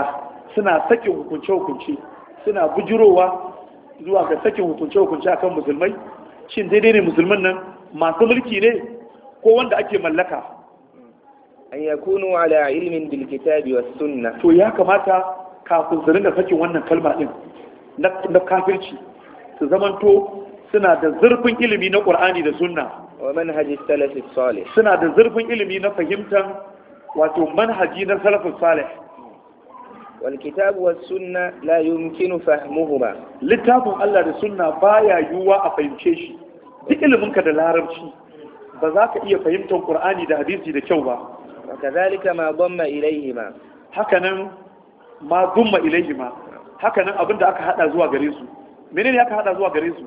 Speaker 1: suna sakin hukunce hukunce suna bujirowa zuwa ga sakin hukunce hukunce akan musulmai. Shin daidai ne musulman nan masu mulki ne ko wanda ake mallaka?
Speaker 2: an yakunu ala ilmin bil kitabi was sunnah.
Speaker 1: To ya kamata kafin su ringa sakin wannan kalma din na kafirci su zamanto suna da zurfin ilimi na Qur'ani da Sunna
Speaker 2: wa manhaji salafi salih.
Speaker 1: Suna da zurfin ilimi na fahimtar wato manhaji na salafus salih.
Speaker 2: wal kitabu was sunna la yumkinu fahmuhuma.
Speaker 1: Littafin Allah da Sunna baya yiwuwa a fahimce shi. Duk iliminka da larabci ba za ka iya fahimtar Qur'ani da hadisi da kyau ba.
Speaker 2: wa kadhalika ma dhamma ilayhima.
Speaker 1: Hakanan ma dhamma ilayhima. Hakanan abinda aka hada zuwa gare su. Menene aka hada zuwa gare su?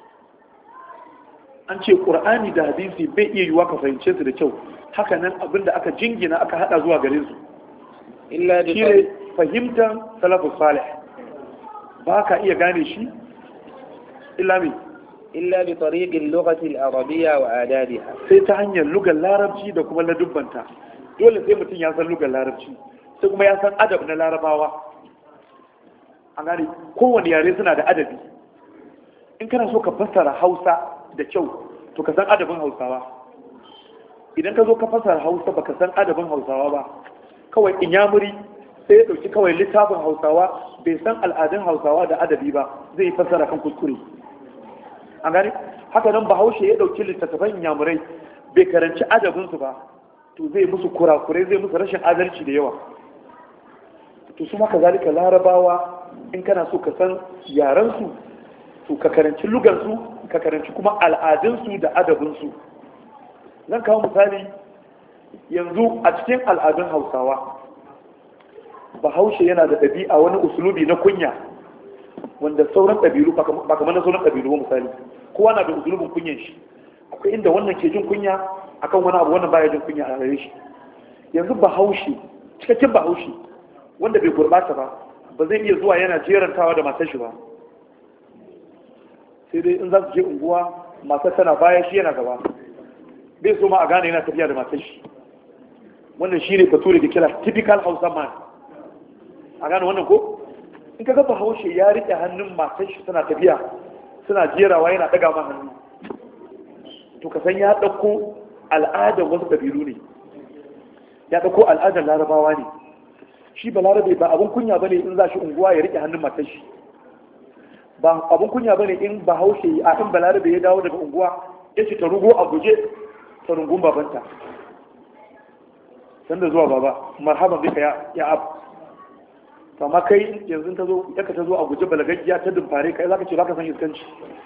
Speaker 1: An ce Qur'ani da hadisi bai iya yiwuwa ka fahimce su da kyau. Hakanan abinda aka jingina aka hada zuwa gare su.
Speaker 2: illa bi
Speaker 1: Shine fahimtar salafus salih. Ba ka iya gane shi illa bi
Speaker 2: illa bi tariq al-lughati al-arabiyya wa adabiha.
Speaker 1: sai ta hanyar lugar larabci da kuma ladubbanta. Dole sai mutum ya san lugar larabci sai kuma ya san adab na larabawa. An gane kowane yare suna da adabi. In kana so ka fassara Hausa da kyau to ka san adabin Hausawa. Idan ka zo ka fassara Hausa baka san adabin Hausawa ba, kawai inyamuri sai ya dauki kawai littafin Hausawa bai san al'adun Hausawa da adabi ba, zai fassara kan kuskure. An gane haka nan Bahaushe ya dauki littattafan inyamurai bai karanci adabinsu ba, to zai musu kurakurai, zai musu rashin adalci da yawa. To su maka zalika larabawa in kana so ka san yarensu to ka karanci lugansu, ka karanci kuma al'adunsu da adabinsu. Zan kawo misali yanzu a cikin al'adun Hausawa, Bahaushe yana da ɗabi'a wani usulubi na kunya wanda sauran ƙabilu ba kamar na sauran ƙabilu ba. Misali kowa na da usulubin kunyan shi. Akwai inda wannan ke jin kunya akan wani abu, wannan baya jin kunya a gare shi. Yanzu Bahaushe, cikakken Bahaushe wanda bai gurbata ba, ba zai iya zuwa yana jerantawa da matar shi ba. Sai dai in za su je unguwa matar tana baya shi yana gaba, bai so ma a gane yana tafiya da matar shi. Wannan shi ne bature da kira typical Hausa man. A gane wannan ko? In ka ga Bahaushe ya riƙe hannun matar shi suna tafiya suna jerawa yana ɗaga ma hannu, to ka san ya ɗauko al'adar wasu ƙabilu ne, ya ɗauko al'adar larabawa ne. Shi ba larabe ba abin kunya bane in za shi unguwa ya riƙe hannun matar shi, ba abin kunya bane in Bahaushe a in balarabe ya dawo daga unguwa ya ce ta rugo a guje ta rungun babanta, sanda zuwa baba marhaban bika ya ya ab. To amma kai yanzu ta zo yaka ta zo a guje balagaggiya ta dumfare kai zaka ce baka san iskanci.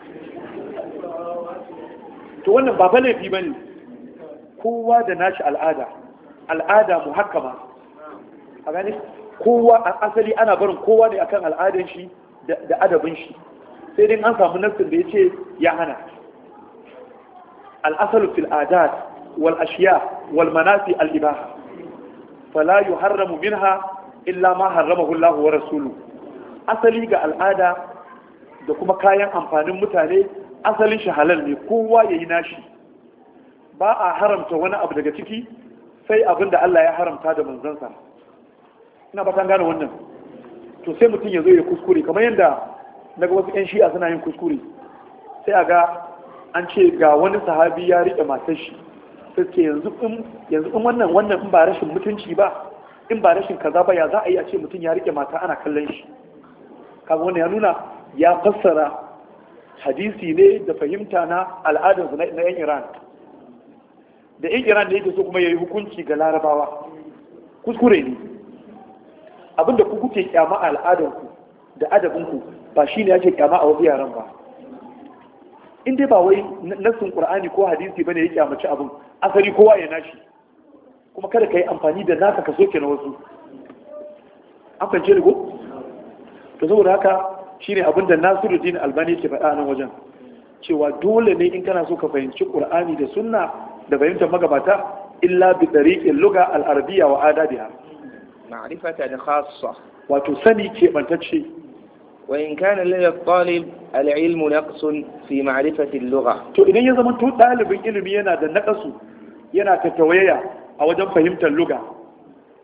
Speaker 1: To wannan ba laifi bane, kowa da nashi al'ada, al'ada muhakkama. A gane kowa a asali ana barin kowa ne akan al'adan shi da adabin shi, sai dai an samu nassin da yace ya hana. Al-asalu fil adat wal ashiya wal manasi al ibaha fala yuharramu minha illa ma harramahu Allah wa rasuluhu. Asali ga al'ada da kuma kayan amfanin mutane asalin shi halal ne, kowa yayi nashi. Ba a haramta wani abu daga ciki sai abin da Allah ya haramta da manzansa. Ina ba tan gane wannan. To sai mutum ya zo ya kuskure kamar yadda naga wasu ƴan shi'a suna yin kuskure. Sai a ga an ce ga wani sahabi ya rike matar shi. Sai ce yanzu in yanzu in wannan wannan in ba rashin mutunci ba, in ba rashin kaza ba, ya za a yi a ce mutum ya rike mata ana kallon shi. Kaga wannan ya nuna ya fassara hadisi ne da fahimta na al'adarsu na yan Iran. Da yan Iran da yake so kuma ya yi hukunci ga larabawa. Kuskure ne. Abinda ku kuke kyama a al'adarku da adabinku ba shi ne ake kyama a wasu yaran ba. In dai ba wai nassin Qur'ani ko hadisi bane ya kyamaci abin, asali kowa ya nashi. Kuma kada ka yi amfani da naka ka soke na wasu. An fahimce ni ko? To saboda haka shine abin da Nasiruddin Albani ke faɗa nan wajen, cewa dole ne in kana so ka fahimci Qur'ani da Sunna da fahimtar magabata illa bi tariqil lugha al-arabiyya wa adabiha.
Speaker 2: Ma'rifatan khassa.
Speaker 1: Wato sani ke bantacce.
Speaker 2: Wa in kana lil talib al-ilm naqsun fi ma'rifati al-lugha.
Speaker 1: To idan ya zama to dalibin ilimi yana da naqasu, yana tattawaya a wajen fahimtar lugha.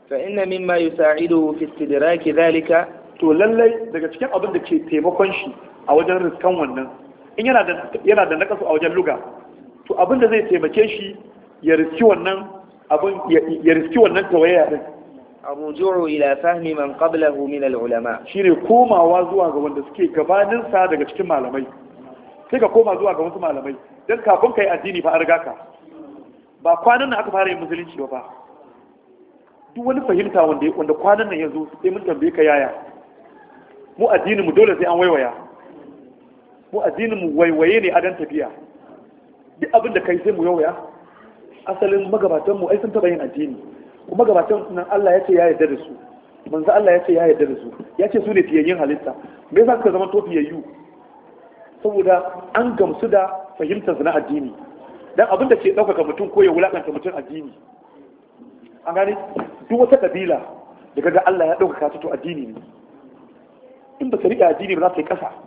Speaker 2: fa inna mimma yusa'iduhu fi istidraki dhalika,
Speaker 1: to lallai daga cikin abin da ke taimakon shi a wajen riskan wannan, in yana da yana da nakasu a wajen luga, to abin da zai taimake shi ya riski wannan abin ya riski wannan tawaya din,
Speaker 2: الرجوع إلى فهم من قبله من العلماء
Speaker 1: shine komawa zuwa ga wanda suke gabanin sa daga cikin malamai. Sai ka koma zuwa ga wasu malamai dan kafin kai addini fa an riga ka, ba kwanan nan aka fara yin musulunci ba fa. Duk wani fahimta wanda wanda kwanan nan yazo sai mun tambaye ka yaya mu addinin mu dole sai an waiwaya, mu addinin mu waiwaye ne a dan tafiya. Duk abin da kai sai mu waiwaya. Asalin magabatan mu ai sun taba yin addini, kuma gabatan nan Allah ya ce ya yarda da su, manzo Allah ya ce ya yarda da su, ya ce su ne fiyayyin halitta. Me yasa suka zama to fiyayyu? Saboda an gamsu da fahimtar su na addini. Dan abin da ke ɗaukaka mutum ko ya wulakanta mutum addini. An gane duk wata kabila da kaga Allah ya ɗaukaka ta to addini ne. In ba ka riƙe addini ba za ka yi ƙasa.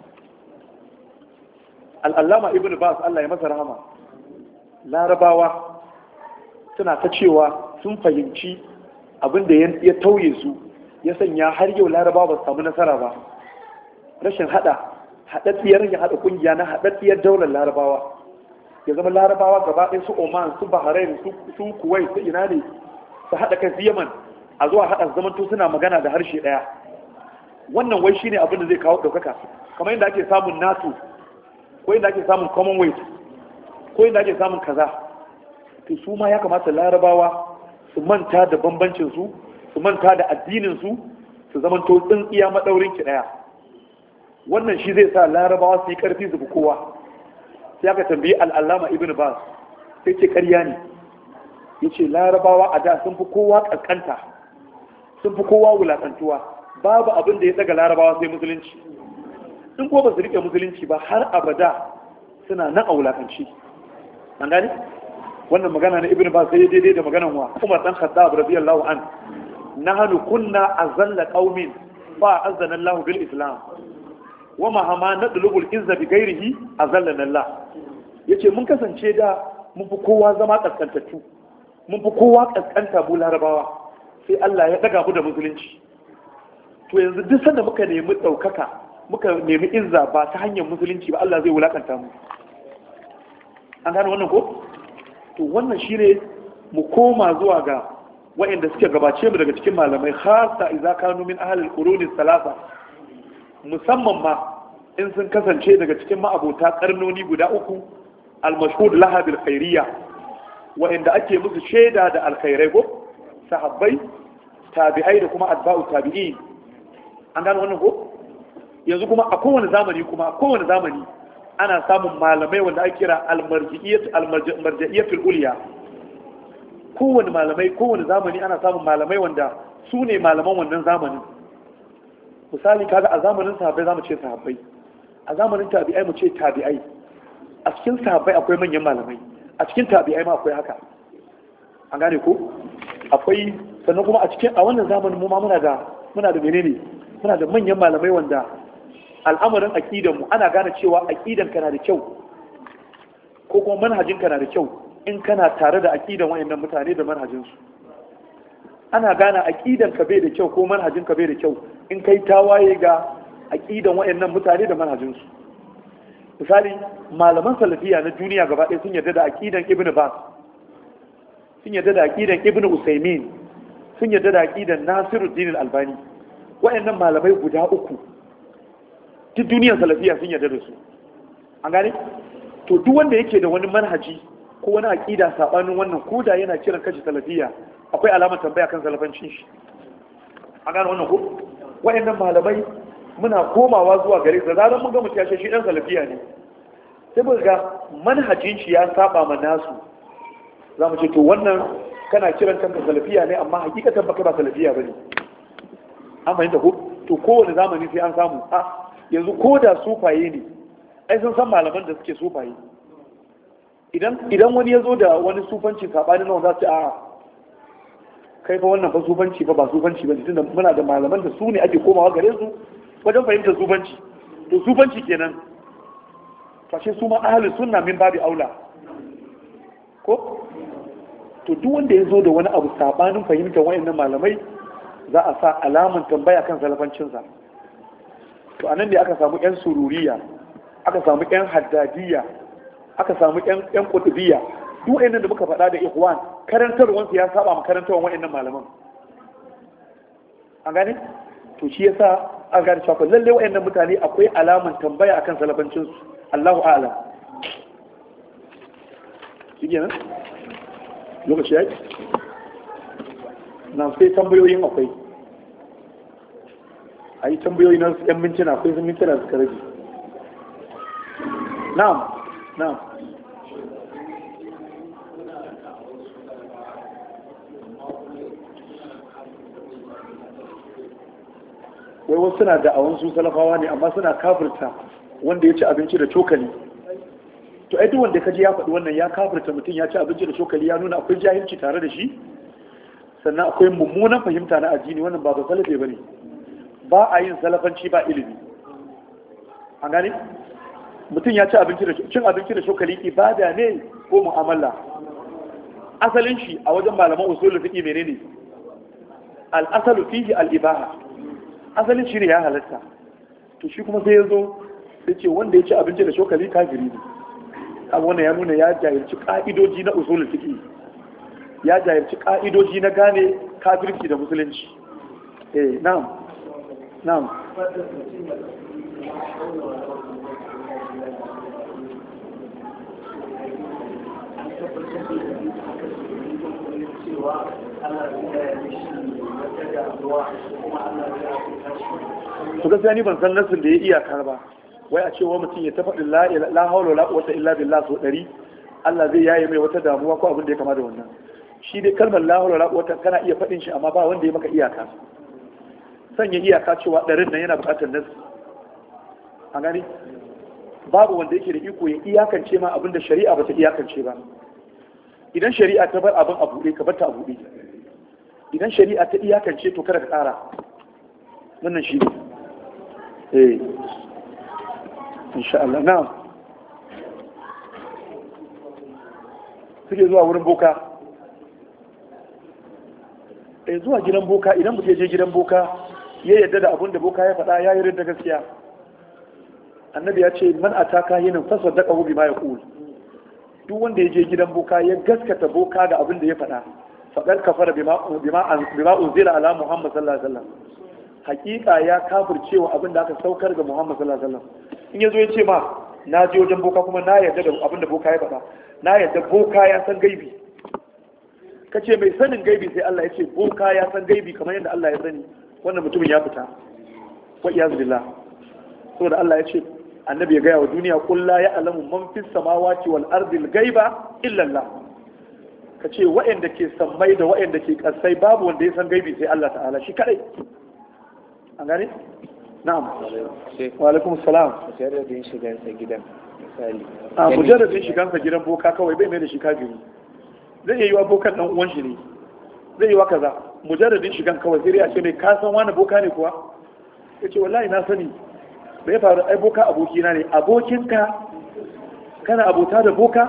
Speaker 1: Al-Allama Ibn Bas Allah ya masa rahama. Larabawa suna ta cewa sun fahimci abin da ya tauye su ya sanya har yau larabawa ba su samu nasara ba. Rashin hada haɗaɗɗiyar rashin hada kungiya na haɗaɗɗiyar daular larabawa ya zama larabawa gaba ɗaya su Oman su Bahrain su su Kuwait su ina ne su haɗa kai su Yaman a zuwa haɗa zaman to suna magana da harshe ɗaya. Wannan wai shine abin da zai kawo ɗaukaka, kamar yadda ake samun NATO ko yadda ake samun Commonwealth ko yadda ake samun kaza. To su ma ya kamata larabawa su manta da bambancinsu su manta da addininsu su zama to tsintsiya maɗaurin ki ɗaya. Wannan shi zai sa larabawa su yi ƙarfi su fi kowa. Sai aka tambayi al'allama Ibn Bas sai ce ƙarya ne, ya ce larabawa a da sun fi kowa ƙanƙanta sun fi kowa wulaƙantuwa, babu abin da ya daga larabawa sai musulunci. In ko ba su riƙe musulunci ba har abada suna nan a wulaƙanci. An gane? Wannan magana na Ibn Bas sai daidai da maganan wa Umar dan Khattab radiyallahu an, nahnu kunna azalla qaumin fa azana Allah bil Islam wa ma hama nadlubul izza bi ghairihi azallana Allah. Yace mun kasance da mun fi kowa zama kaskantattu, mun fi kowa kaskanta bu larabawa, sai Allah ya daga mu da musulunci. To yanzu duk sanda muka nemi daukaka muka nemi izza ba ta hanyar musulunci ba, Allah zai wulakanta mu. An gane wannan ko? To wannan shine mu koma zuwa ga waɗanda suke gabace mu daga cikin malamai, khassa idza kanu min ahli al-qurun salasa, musamman ma in sun kasance daga cikin ma'abota karnoni guda uku al-mashhud laha bil khairiyya, waɗanda ake musu shaida da alkhairai ko sahabbai, tabi'ai da kuma atba'u tabi'in. An gano wannan ko? Yanzu kuma a kowane zamani kuma a kowane zamani ana samun malamai wanda ake kira almarja'iyatul uliya. Kowane malamai kowane zamani ana samun malamai wanda su ne malaman wannan zamanin. Misali kaga a zamanin sahabbai zamu ce sahabbai, a zamanin tabi'ai mu ce tabi'ai. A cikin sahabbai akwai manyan malamai, a cikin tabi'ai ma akwai haka. An gane ko? Akwai sannan kuma a cikin a wannan zamanin mu ma muna da muna da menene? Muna da manyan malamai wanda al'amarin aƙidanmu ana gane cewa aƙidanka na da kyau ko kuma manhajinka na da kyau in kana tare da aƙidan wayannan mutane da manhajinsu. Ana gane aƙidanka bai da kyau ko manhajinka bai da kyau in kai tawaye ga aƙidan wayannan mutane da manhajinsu. Misali malaman salafiya na duniya gaba ɗaya sun yarda da aƙidan Ibn Bas, sun yarda da aƙidan Ibn Usaymin, sun yarda da aƙidan Nasiruddin Al-Albani. Wayannan malamai guda uku duk duniyar salafiya sun yarda da su. An gane? To duk wanda yake da wani manhaji ko wani aqida sabanin wannan koda yana kiran kashi salafiya, akwai alamar tambaya kan salafancin shi. An gane wannan ko? Wayannan malamai muna komawa zuwa gare su, zaran mun ga mutum ya ce shi dan salafiya ne, sai mun ga manhajin shi ya saba ma nasu, za mu ce to wannan kana kiran kanka salafiya ne amma hakikatan baka ba salafiya bane. An fahimta ko? To kowane zamani sai an samu. A yanzu ko da sufaye ne ai sun san malaman da suke sufaye. Idan idan wani ya zo da wani sufanci sabanin nan za su ce a kai fa wannan fa sufanci fa ba sufanci ba, tunda muna da malaman da su ne ake komawa gare su wajen fahimtar sufanci. To sufanci kenan fashe su ma ahlus sunna min babi aula ko? to duk wanda ya zo da wani abu sabanin fahimtar wayannan malamai za a sa alaman tambaya kan salafancinsa. To anan ne aka samu yan sururiya, aka samu yan haddadiya, aka samu yan yan qutbiyya, duk wayannan da muka faɗa da ikhwan karantarwansu ya saba ma karantarwan wayannan malaman. An gane? To shi yasa an gane cewa lalle wayannan mutane akwai alaman tambaya akan salafancinsu. Allahu a'lam. Shi kenan? Lokaci ya yi? Na sai tambayoyin akwai. A yi tambayoyi na yan mintuna akwai sun mintuna suka rage. Na'am, na'am. Wai wasu suna da awon su salafawa ne amma suna kafirta wanda ya ci abinci da cokali. To ai duk wanda kaji ya faɗi wannan ya kafirta mutum ya ci abinci da cokali ya nuna akwai jahilci tare da shi, sannan akwai mummunan fahimta na addini. Wannan ba ba salafe bane. Ba a yin salafanci ba ilimi. An gane? Mutum ya ci abinci da cin abinci da cokali ibada ne ko mu'amala? Asalin shi a wajen malaman usulul fiqh menene? Al-asalu fihi al-ibaha. Asalin shi ne ya halatta. To shi kuma sai ya zo sai ce wanda ya ci abinci da cokali kafiri ne. Abu wannan ya nuna ya jahilci ka'idoji na usulul fiqh, ya jahilci ka'idoji na gane kafirci da musulunci. Eh, na'am, na'am. To gaskiya ni ban san nasin da ya iyaka ba. Wai a cewa mutum ya tafaɗin la haula la quwwata illa billah so ɗari Allah zai yaye mai wata damuwa ko abin da ya kama da wannan. Shi dai kalmar la haula la quwwata kana iya faɗin shi amma ba wanda ya maka iyaka. Sanya iyaka cewa ɗarin nan yana buƙatar nasu. An gani? Babu wanda yake da iko ya iyakance ma abin da shari'a ba ta iyakance ba. Idan shari'a ta bar abin a buɗe ka bar ta a buɗe. Idan shari'a ta iyakance to kada ka ƙara. Wannan shi ne. Eh. Insha Allah. Na'am. Suke zuwa wurin boka. Eh, zuwa gidan boka, idan mutum je gidan boka ya yarda da abin da boka ya faɗa ya yi da gaskiya. Annabi ya ce man ataka hinan fasaddaqahu bima yaqul. Duk wanda ya je gidan boka ya gaskata boka da abin da ya faɗa, faqad kafara bima bima bima unzila ala Muhammad sallallahu alaihi wasallam. Hakika ya kafircewa abin da aka saukar ga Muhammad sallallahu alaihi wasallam. In yazo ya ce ma na je wajen boka kuma na yarda da abin da boka ya faɗa, na yarda boka ya san gaibi. Kace mai sanin gaibi sai Allah ya ce boka ya san gaibi kamar yadda Allah ya sani, wannan mutumin ya fita. Wa iyaz billah. Saboda Allah ya ce annabi ya gaya wa duniya qul la ya'lamu man fis samawati wal ardi al ghaiba illa Allah. Kace wa'anda ke sammai da wa'anda ke kasai babu wanda ya san gaibi sai Allah ta'ala shi kadai. An gane? Na'am. Wa alaikum salam.
Speaker 2: Mujarradin shigansa gidan misali.
Speaker 1: A mujarradin shigansa gidan boka kawai bai mai da shi kafiri. Zai yi wa bokan dan uwan shi ne. Zai yi wa kaza. Mujarradin shigan kawai sai ya ce mai ka san wani boka ne kuwa? Yace wallahi na sani. Bai faru ai boka abokina ne. Abokinka kana abota da boka?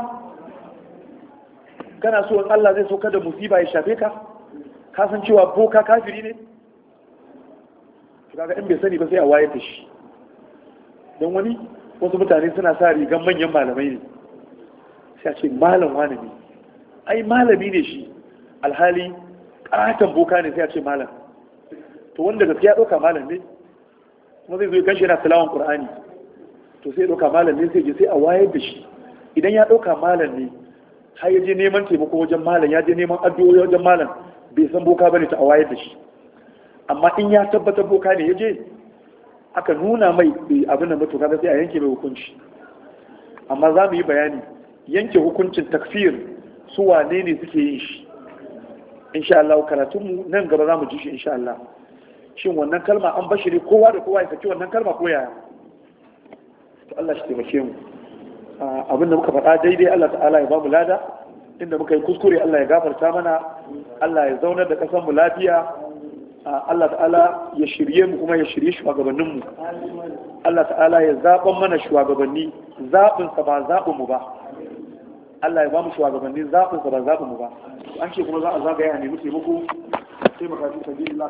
Speaker 1: Kana so in Allah zai sauka da musiba ya shafe ka? Ka san cewa boka kafiri ne? Kaga in bai sani ba sai a wayar da shi. Don wani wasu mutane suna sa rigan manyan malamai ne, sai a ce malam wani ne, ai malami ne shi, alhali katon boka ne sai a ce malam. To wanda gaskiya ɗauka malam ne kuma zai zo ya ganshi yana tilawan Qur'ani, to sai ɗauka malam ne sai je sai a wayar da shi. Idan ya ɗauka malam ne har ya je neman taimako wajen malam, ya je neman addu'o'i wajen malam, bai san boka bane ta a wayar da shi. Amma in ya tabbatar boka ne ya je aka nuna mai abin da mutu kaga sai a yanke mai hukunci. Amma za mu yi bayani yanke hukuncin takfir su wane ne suke yin shi insha Allah. Karatunmu nan gaba za mu ji shi insha Allah. Shin wannan kalma an bashi ne kowa da kowa ya saki wannan kalma ko yaya? To Allah shi taimake mu. Abin da muka faɗa daidai Allah ta'ala ya ba mu lada, inda muka yi kuskure Allah ya gafarta mana, Allah ya zaunar da ƙasar mu lafiya. Allah ta'ala ya shirye mu kuma ya shirye shugabanninmu. Allah ta'ala ya zaɓan mana shugabanni, zaɓinsa ba zaɓinmu ba. Allah ya ba mu shugabanni zaɓinsa ba zaɓinmu ba. an ce kuma za a zagaya a nemi taimako taimaka fi sabilillah